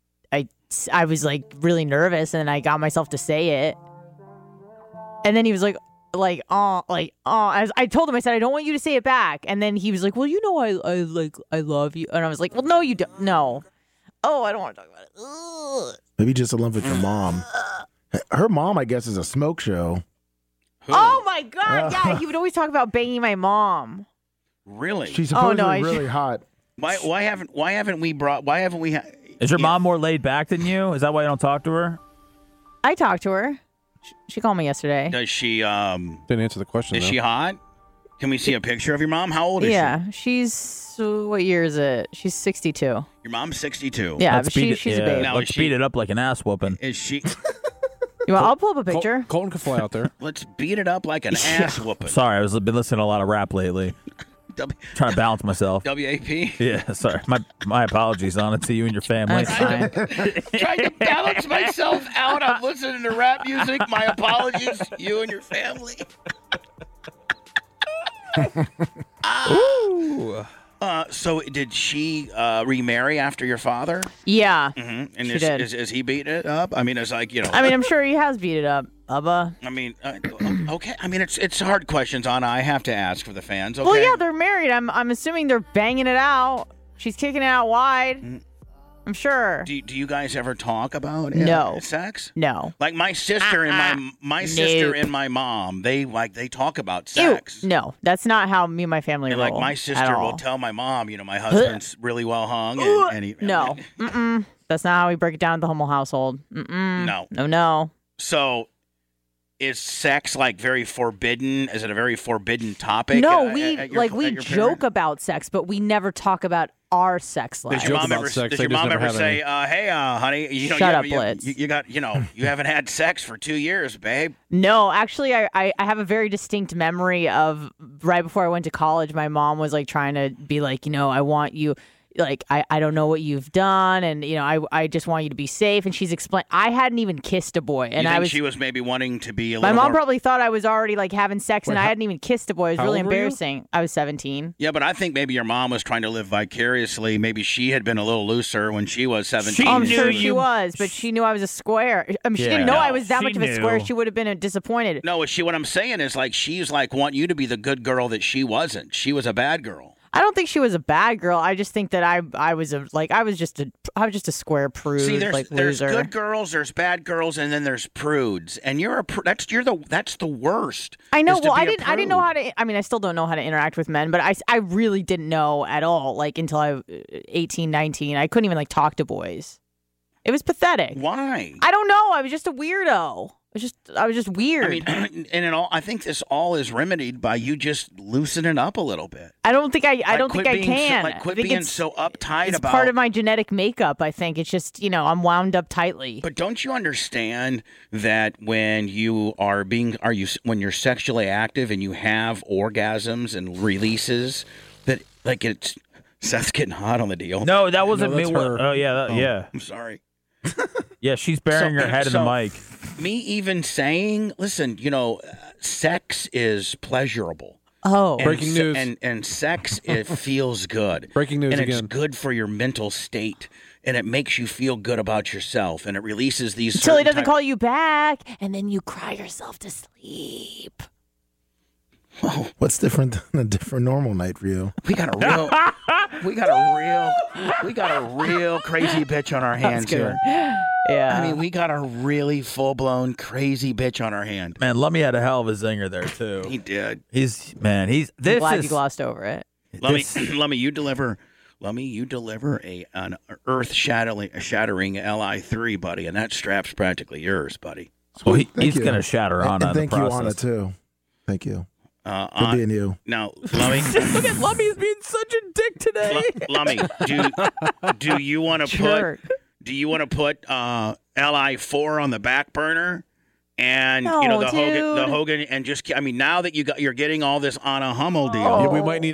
Speaker 3: I was like really nervous, and I got myself to say it. And then he was like, As I told him, I said, I don't want you to say it back. And then he was like, well, you know, I love you. And I was like, well, no, you don't. No. Oh, I don't want to talk about it. Ugh.
Speaker 6: Maybe just a lump with your mom. Her mom, I guess, is a smoke show.
Speaker 3: Oh my God! Yeah, he would always talk about banging my mom.
Speaker 2: Really?
Speaker 6: She's supposedly
Speaker 3: I
Speaker 6: really hot.
Speaker 2: Why haven't we?
Speaker 5: Is your mom more laid back than you? Is that why you don't talk to her?
Speaker 3: I talked to her. She called me yesterday.
Speaker 2: Does she?
Speaker 4: Didn't answer the question.
Speaker 2: Is
Speaker 4: though.
Speaker 2: she hot? Can we see a picture of your mom? How old is she?
Speaker 3: Yeah, she's what year is it? She's 62.
Speaker 2: Your mom's 62.
Speaker 3: Yeah,
Speaker 5: Let's
Speaker 3: but
Speaker 5: beat
Speaker 3: she's
Speaker 5: it,
Speaker 3: a baby.
Speaker 2: Now,
Speaker 5: Let's
Speaker 2: is she-
Speaker 5: beat it up like an ass whooping.
Speaker 2: Is she?
Speaker 3: I'll pull up a picture.
Speaker 4: Colton could fly out there.
Speaker 2: Let's beat it up like an ass whooping.
Speaker 5: Sorry, I've been listening to a lot of rap lately. Trying to balance myself.
Speaker 2: WAP.
Speaker 5: Yeah, sorry. My apologies on it to you and your family.
Speaker 3: That's fine.
Speaker 2: Trying to balance myself out. I'm listening to rap music. My apologies, you and your family. So did she remarry after your father?
Speaker 3: Yeah.
Speaker 2: Mm-hmm. And
Speaker 3: She did.
Speaker 2: Is he beating it up? I mean, it's like, you know.
Speaker 3: I mean, I'm sure he has beat it up, Bubba.
Speaker 2: I mean, okay. I mean, it's hard questions, Anna. I have to ask for the fans. Okay.
Speaker 3: Well, yeah, they're married. I'm assuming they're banging it out. She's kicking it out wide. I'm sure.
Speaker 2: Do you guys ever talk about
Speaker 3: No.
Speaker 2: sex?
Speaker 3: No.
Speaker 2: Like my sister and my sister and my mom, they talk about sex.
Speaker 3: Ew. No, that's not how me and my family
Speaker 2: And
Speaker 3: roll.
Speaker 2: like my
Speaker 3: at
Speaker 2: sister
Speaker 3: all.
Speaker 2: will tell my mom, you know, my husband's really well hung, and he
Speaker 3: No. Mm-mm. That's not how we break it down in the Hummel household. Mm-mm.
Speaker 2: No.
Speaker 3: No.
Speaker 2: So, is sex like very forbidden? Is it a very forbidden topic?
Speaker 3: No,
Speaker 2: at
Speaker 3: we
Speaker 2: your-
Speaker 3: like we
Speaker 2: at your
Speaker 3: joke
Speaker 2: parent?
Speaker 3: about sex, but we never talk about our sex life.
Speaker 2: Does your
Speaker 4: joke
Speaker 2: mom
Speaker 4: about
Speaker 2: ever,
Speaker 4: sex,
Speaker 2: does
Speaker 4: they
Speaker 2: your
Speaker 4: just
Speaker 2: mom
Speaker 4: never
Speaker 2: ever
Speaker 4: have
Speaker 2: say,
Speaker 4: any.
Speaker 2: "Hey, honey, you know,
Speaker 3: Shut
Speaker 2: you,
Speaker 3: up, Blitz.
Speaker 2: you got, you know, you haven't had sex for 2 years, babe."
Speaker 3: No, actually, I have a very distinct memory of right before I went to college, my mom was like trying to be like, you know, I want you, like, I don't know what you've done, and, you know, I just want you to be safe. And she's explained, I hadn't even kissed a boy. And
Speaker 2: You
Speaker 3: I
Speaker 2: think
Speaker 3: was,
Speaker 2: she was maybe wanting to be a
Speaker 3: my
Speaker 2: little
Speaker 3: mom
Speaker 2: more...
Speaker 3: probably thought I was already like having sex, and I hadn't even kissed a boy. It was
Speaker 4: How
Speaker 3: really
Speaker 4: old were you?
Speaker 3: embarrassing. I was 17.
Speaker 2: Yeah, but I think maybe your mom was trying to live vicariously. Maybe she had been a little looser when she was 17.
Speaker 3: Oh, I'm
Speaker 5: knew
Speaker 3: sure she
Speaker 5: you-
Speaker 3: was, but she knew I was a square. I mean, she
Speaker 5: Yeah.
Speaker 3: didn't know
Speaker 5: No,
Speaker 3: I was that
Speaker 5: she
Speaker 3: much of a square.
Speaker 5: knew.
Speaker 3: She would have been disappointed.
Speaker 2: No, what I'm saying is like she's like want you to be the good girl that she wasn't. She was a bad girl.
Speaker 3: I don't think she was a bad girl. I just think that I was just a square prude,
Speaker 2: See, there's
Speaker 3: like loser.
Speaker 2: good girls, there's bad girls, and then there's prudes. And you're that's the worst.
Speaker 3: I know.
Speaker 2: is to
Speaker 3: Well,
Speaker 2: be
Speaker 3: I
Speaker 2: a
Speaker 3: didn't know
Speaker 2: prude.
Speaker 3: how to. I mean, I still don't know how to interact with men, but I really didn't know at all. Like until I was 18, 19, I couldn't even like talk to boys. It was pathetic.
Speaker 2: Why?
Speaker 3: I don't know. I was just a weirdo. I was just weird.
Speaker 2: I mean, and it all. I think this all is remedied by you just loosening up a little bit.
Speaker 3: I don't think I
Speaker 2: Like,
Speaker 3: think
Speaker 2: quit
Speaker 3: I
Speaker 2: being so-
Speaker 3: can.
Speaker 2: like, quit
Speaker 3: I think
Speaker 2: being
Speaker 3: it's,
Speaker 2: so uptight
Speaker 3: it's
Speaker 2: about.
Speaker 3: part of my genetic makeup. I think it's just I'm wound up tightly.
Speaker 2: But don't you understand that when when you're sexually active and you have orgasms and releases, that like it's Seth's getting hot on the deal.
Speaker 5: No, that wasn't
Speaker 4: No,
Speaker 5: me.
Speaker 4: that's her.
Speaker 5: Oh, yeah. Yeah.
Speaker 2: I'm sorry.
Speaker 5: Yeah, she's burying her head in the mic.
Speaker 2: Me even saying, listen, sex is pleasurable.
Speaker 3: Oh,
Speaker 2: And
Speaker 4: Breaking news.
Speaker 2: And sex, it feels good.
Speaker 4: Breaking news
Speaker 2: and it's
Speaker 4: again.
Speaker 2: good for your mental state, and it makes you feel good about yourself, and it releases these.
Speaker 3: until he
Speaker 2: certain
Speaker 3: doesn't
Speaker 2: type-
Speaker 3: call you back, and then you cry yourself to sleep.
Speaker 6: What's different than a different normal night for you?
Speaker 2: We got a real crazy bitch on our hands here.
Speaker 3: Yeah.
Speaker 2: I mean, we got a really full-blown crazy bitch on our hand.
Speaker 5: Man, Lummy had a hell of a zinger there too.
Speaker 2: He did.
Speaker 5: He's
Speaker 3: I'm glad you glossed over it.
Speaker 2: Lummy, you deliver an earth-shattering Li3, buddy, and that strap's practically yours, buddy.
Speaker 5: Well, he's going to shatter Anna.
Speaker 6: And thank you, Anna, too. Thank you. For being you.
Speaker 2: Now, Lummy.
Speaker 5: Look at Lummy's being such a dick today.
Speaker 2: Lummy, do you want to put Li4 on the back burner? And the Hogan, and just now that you're getting all this Anna Hummel deal.
Speaker 4: Yeah, we might need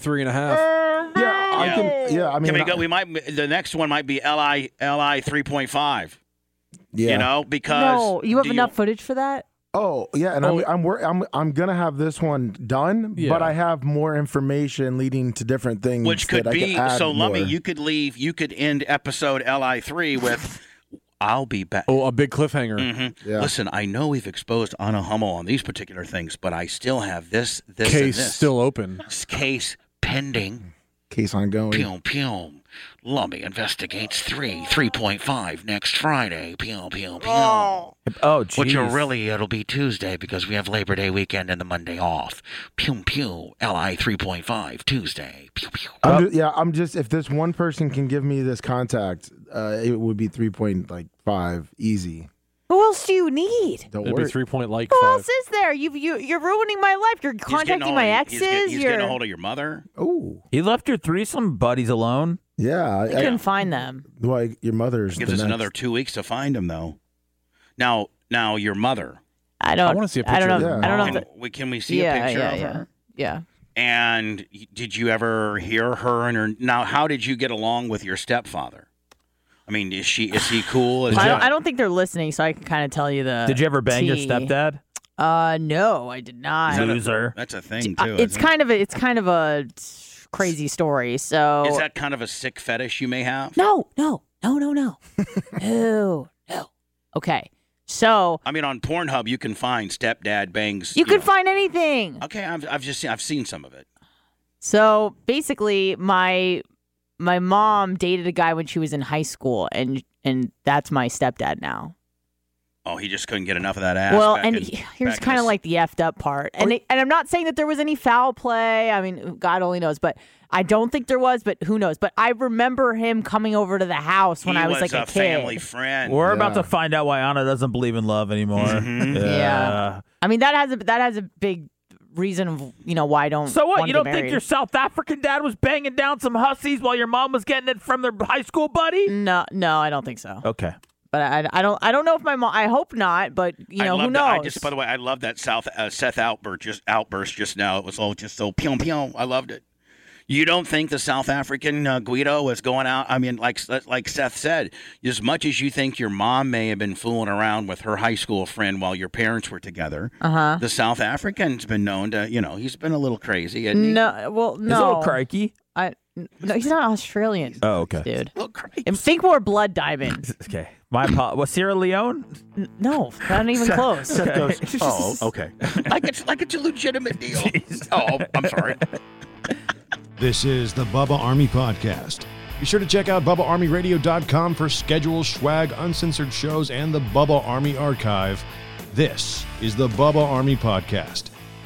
Speaker 4: Li3.5.
Speaker 2: We might. The next one might be Li 3.5.
Speaker 6: Yeah.
Speaker 2: Because
Speaker 3: you have enough footage for that.
Speaker 6: Oh yeah, and I'm gonna have this one done, but I have more information leading to different things,
Speaker 2: which could be so. Lummy, you could end episode Li3 with. I'll be back.
Speaker 4: Oh, a big cliffhanger.
Speaker 2: Mm-hmm. Yeah. Listen, I know we've exposed Anna Hummel on these particular things, but I still have this
Speaker 4: case
Speaker 2: and this.
Speaker 4: Still open.
Speaker 2: Case pending.
Speaker 6: Case ongoing.
Speaker 2: Pew, pew. Lummy investigates 3.5 next Friday. Pew, pew, pew.
Speaker 5: Oh, geez.
Speaker 2: Which it'll be Tuesday because we have Labor Day weekend and the Monday off. Pew, pew. Li 3.5 Tuesday. Pew, pew.
Speaker 6: I'm just if this one person can give me this contact, it would be 3.5 easy.
Speaker 3: Who else do you need?
Speaker 6: Don't
Speaker 4: It'd
Speaker 6: worry.
Speaker 4: be 3.5.
Speaker 3: Who else is there? You're ruining my life. You're contacting my exes.
Speaker 2: He's getting a hold of your mother.
Speaker 6: Oh,
Speaker 5: he left your threesome buddies alone.
Speaker 6: Yeah,
Speaker 3: I couldn't find them.
Speaker 6: Well, your mother's.
Speaker 2: Gives us another 2 weeks to find him, though. Now your mother.
Speaker 4: I want to see a picture.
Speaker 3: I don't know.
Speaker 4: Of her.
Speaker 3: I don't know.
Speaker 2: Can we see a picture of her?
Speaker 3: Yeah.
Speaker 2: And did you ever hear her and her? Now, how did you get along with your stepfather? I mean, is he cool?
Speaker 3: I don't think they're listening, so I can kind of tell you the.
Speaker 5: Did you ever bang your stepdad?
Speaker 3: No, I did not.
Speaker 5: Loser.
Speaker 2: That's a thing too.
Speaker 3: It's kind of a crazy story. So
Speaker 2: is that kind of a sick fetish you may have?
Speaker 3: No. No. Okay. So
Speaker 2: I mean, on Pornhub you can find stepdad bangs.
Speaker 3: You can find anything.
Speaker 2: Okay, I've seen some of it.
Speaker 3: So basically, my mom dated a guy when she was in high school, and that's my stepdad now.
Speaker 2: Oh, he just couldn't get enough of that ass.
Speaker 3: Well, and here's kind of like the effed up part. And I'm not saying that there was any foul play. I mean, God only knows. But I don't think there was, but who knows. But I remember him coming over to the house when I was like a kid.
Speaker 2: Family friend.
Speaker 5: We're about to find out why Anna doesn't believe in love anymore.
Speaker 2: Mm-hmm.
Speaker 3: Yeah. I mean, that has a big reason of, why I don't.
Speaker 5: So what?
Speaker 3: want
Speaker 5: You
Speaker 3: to
Speaker 5: don't
Speaker 3: get
Speaker 5: think
Speaker 3: married.
Speaker 5: your South African dad was banging down some hussies while your mom was getting it from their high school buddy?
Speaker 3: No, I don't think so.
Speaker 5: Okay.
Speaker 3: But I don't know if my mom. I hope not. But who knows?
Speaker 2: By the way, I love that Seth outburst just now. It was all just so pew pew. I loved it. You don't think the South African Guido was going out? I mean, like Seth said, as much as you think your mom may have been fooling around with her high school friend while your parents were together, the South African's been known to, he's been a little crazy. Isn't he?
Speaker 3: No, well, no.
Speaker 5: He's a little crikey.
Speaker 3: No, he's not Australian.
Speaker 5: Oh, okay.
Speaker 3: Dude.
Speaker 2: A little crazy.
Speaker 3: And think more blood diamond.
Speaker 5: Okay. Was Sierra Leone?
Speaker 3: No, not even close.
Speaker 2: Seth goes, oh, okay. like it's a legitimate deal. Jeez. Oh, I'm sorry.
Speaker 1: This is the Bubba Army Podcast. Be sure to check out BubbaArmyRadio.com for schedules, swag, uncensored shows, and the Bubba Army Archive. This is the Bubba Army Podcast.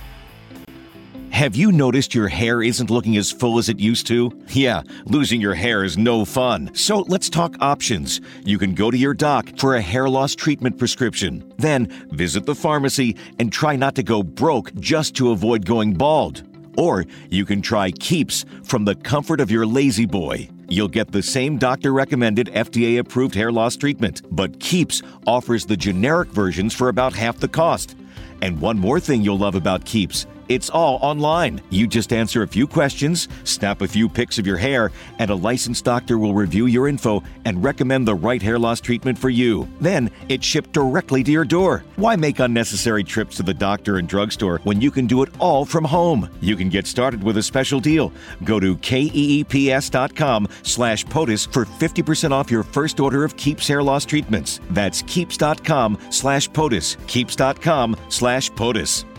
Speaker 12: Have you noticed your hair isn't looking as full as it used to? Yeah, losing your hair is no fun. So let's talk options. You can go to your doc for a hair loss treatment prescription. Then visit the pharmacy and try not to go broke just to avoid going bald. Or you can try Keeps from the comfort of your lazy boy. You'll get the same doctor-recommended, FDA-approved hair loss treatment, but Keeps offers the generic versions for about half the cost. And one more thing you'll love about Keeps. It's all online. You just answer a few questions, snap a few pics of your hair, and a licensed doctor will review your info and recommend the right hair loss treatment for you. Then it's shipped directly to your door. Why make unnecessary trips to the doctor and drugstore when you can do it all from home? You can get started with a special deal. Go to keeps.com/POTUS for 50% off your first order of Keeps hair loss treatments. That's keeps.com/POTUS. Keeps.com/POTUS.